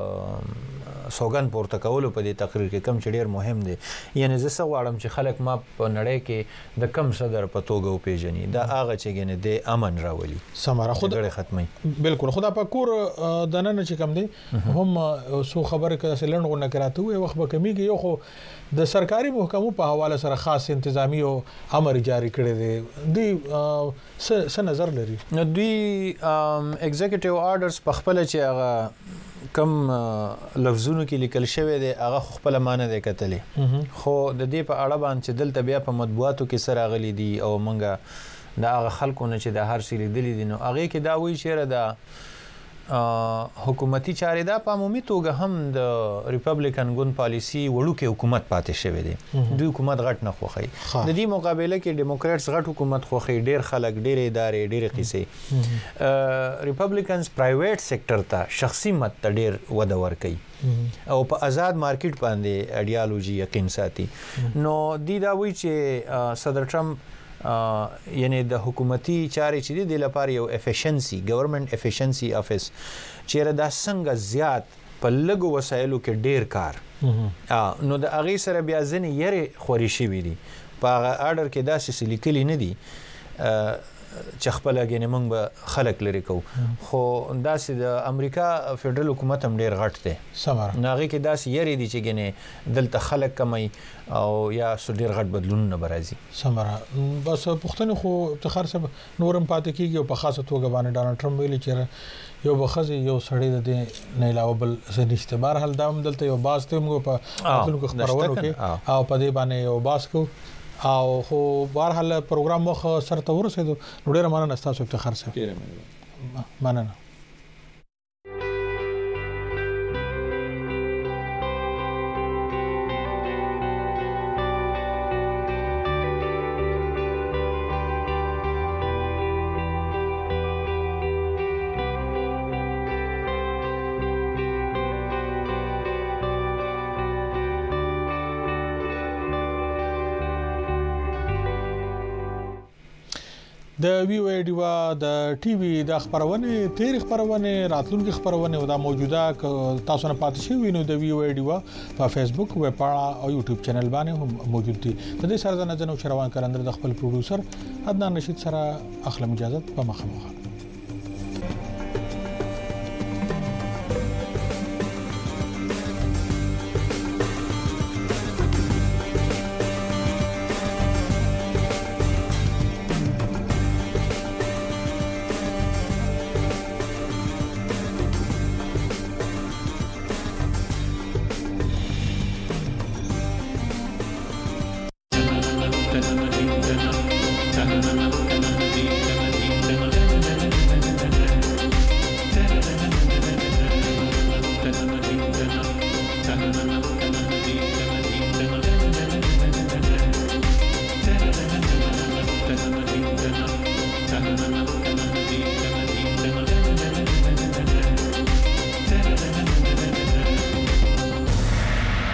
د سوګن پورته کولو په دې تقریر کې کم چې ډیر مهم دی یعنی زه څه غواړم چې خلک ما په نړۍ کې د کم صدر په توګه وپیژني دا هغه چې ګنې د امن راولي سماره خود ختمي بالکل خدا په کور د نن چې کم دی هم سو خبره کړه سلند غو نه کراته وي وخت به کمیږي یو خو د سرکاري محکمو په حواله سره خاص انتظامی او امر جاری کړی دی دوی څه نظر لري دوی ایگزیکټیو آرډرز په خپل چې هغه کم لفظونو کې لیکل شوی دی هغه خپل معنی دی کتلې خو د دې په اړه باندې چې دلته بیا په مطبوعاتو کې سره غلي دي او منګه د هغه خلکو نه چې د هر څه لیدلې دي نو هغه کې دا وایي چې د حکومتي چارې دا په عمومي توګه هم د ریپبلیکن ګوند پالیسی وړوکې حکومت پاتې شوی دی دوی حکومت غټ نه خوخي د دې مقابله کې ډیموکراتس غټ حکومت خوخي ډیر خلک ډیر ادارې ډیر قصې ریپبلیکنز پرایویټ سېکټر ته شخصي مت ته ډیر وده ورکوي او په آزاد مارکیټ باندې ایډیالوژي یقین ساتي نو دی دا وی چې صدر ټرمپ یعنی د حکومتي چارې چې د لپاره یو افیشنسي ګورنمنت افیشنسي افیس چې دا څنګه زیات په لګو وسایلو کې ډیر کار نو د اغه سره بیا ځنی یې خوري شي وي دي په آرډر کې داسې لیکلي نه دي چې خپل غنې موږ به خلک لري کو خو داسې د امریکا فدرال حکومت هم ډیر غټ دی سماره ناغي کې داسې یری دي چې غنې دلته خلک کمای او یا ډیر غټ بدلون نه برازي سماره بس پښتنه خو افتخار سره نورم پاتې کیږي او په خاصه توګه باندې ډانلډ ټرمپ ویلي چې یو بخزي یو سړی د دې نه علاوه بل څه نشته بهر حال دا هم دلته یو باز ته موږ په خپلو خبرونو کې او په دې باندې یو باز کو او خو بهر حال پروګرام مخ سره ته ورسېدو نو ډیره مننه تاسو افتخار سره ډیره مننه د وی او ډیوا د ټي وي د خبرونه تیر خبرونه راتلونکي خبرونه او د موجوده تاسو نه پاتې شي وینو د وی او ډیوا په فیسبوک ویب او یوټیوب چینل باندې هم موجود دي د دې سره د نظر او شروان کلندر د خپل پروډوسر عدنان رشید سره اخلم اجازه په مخه مخه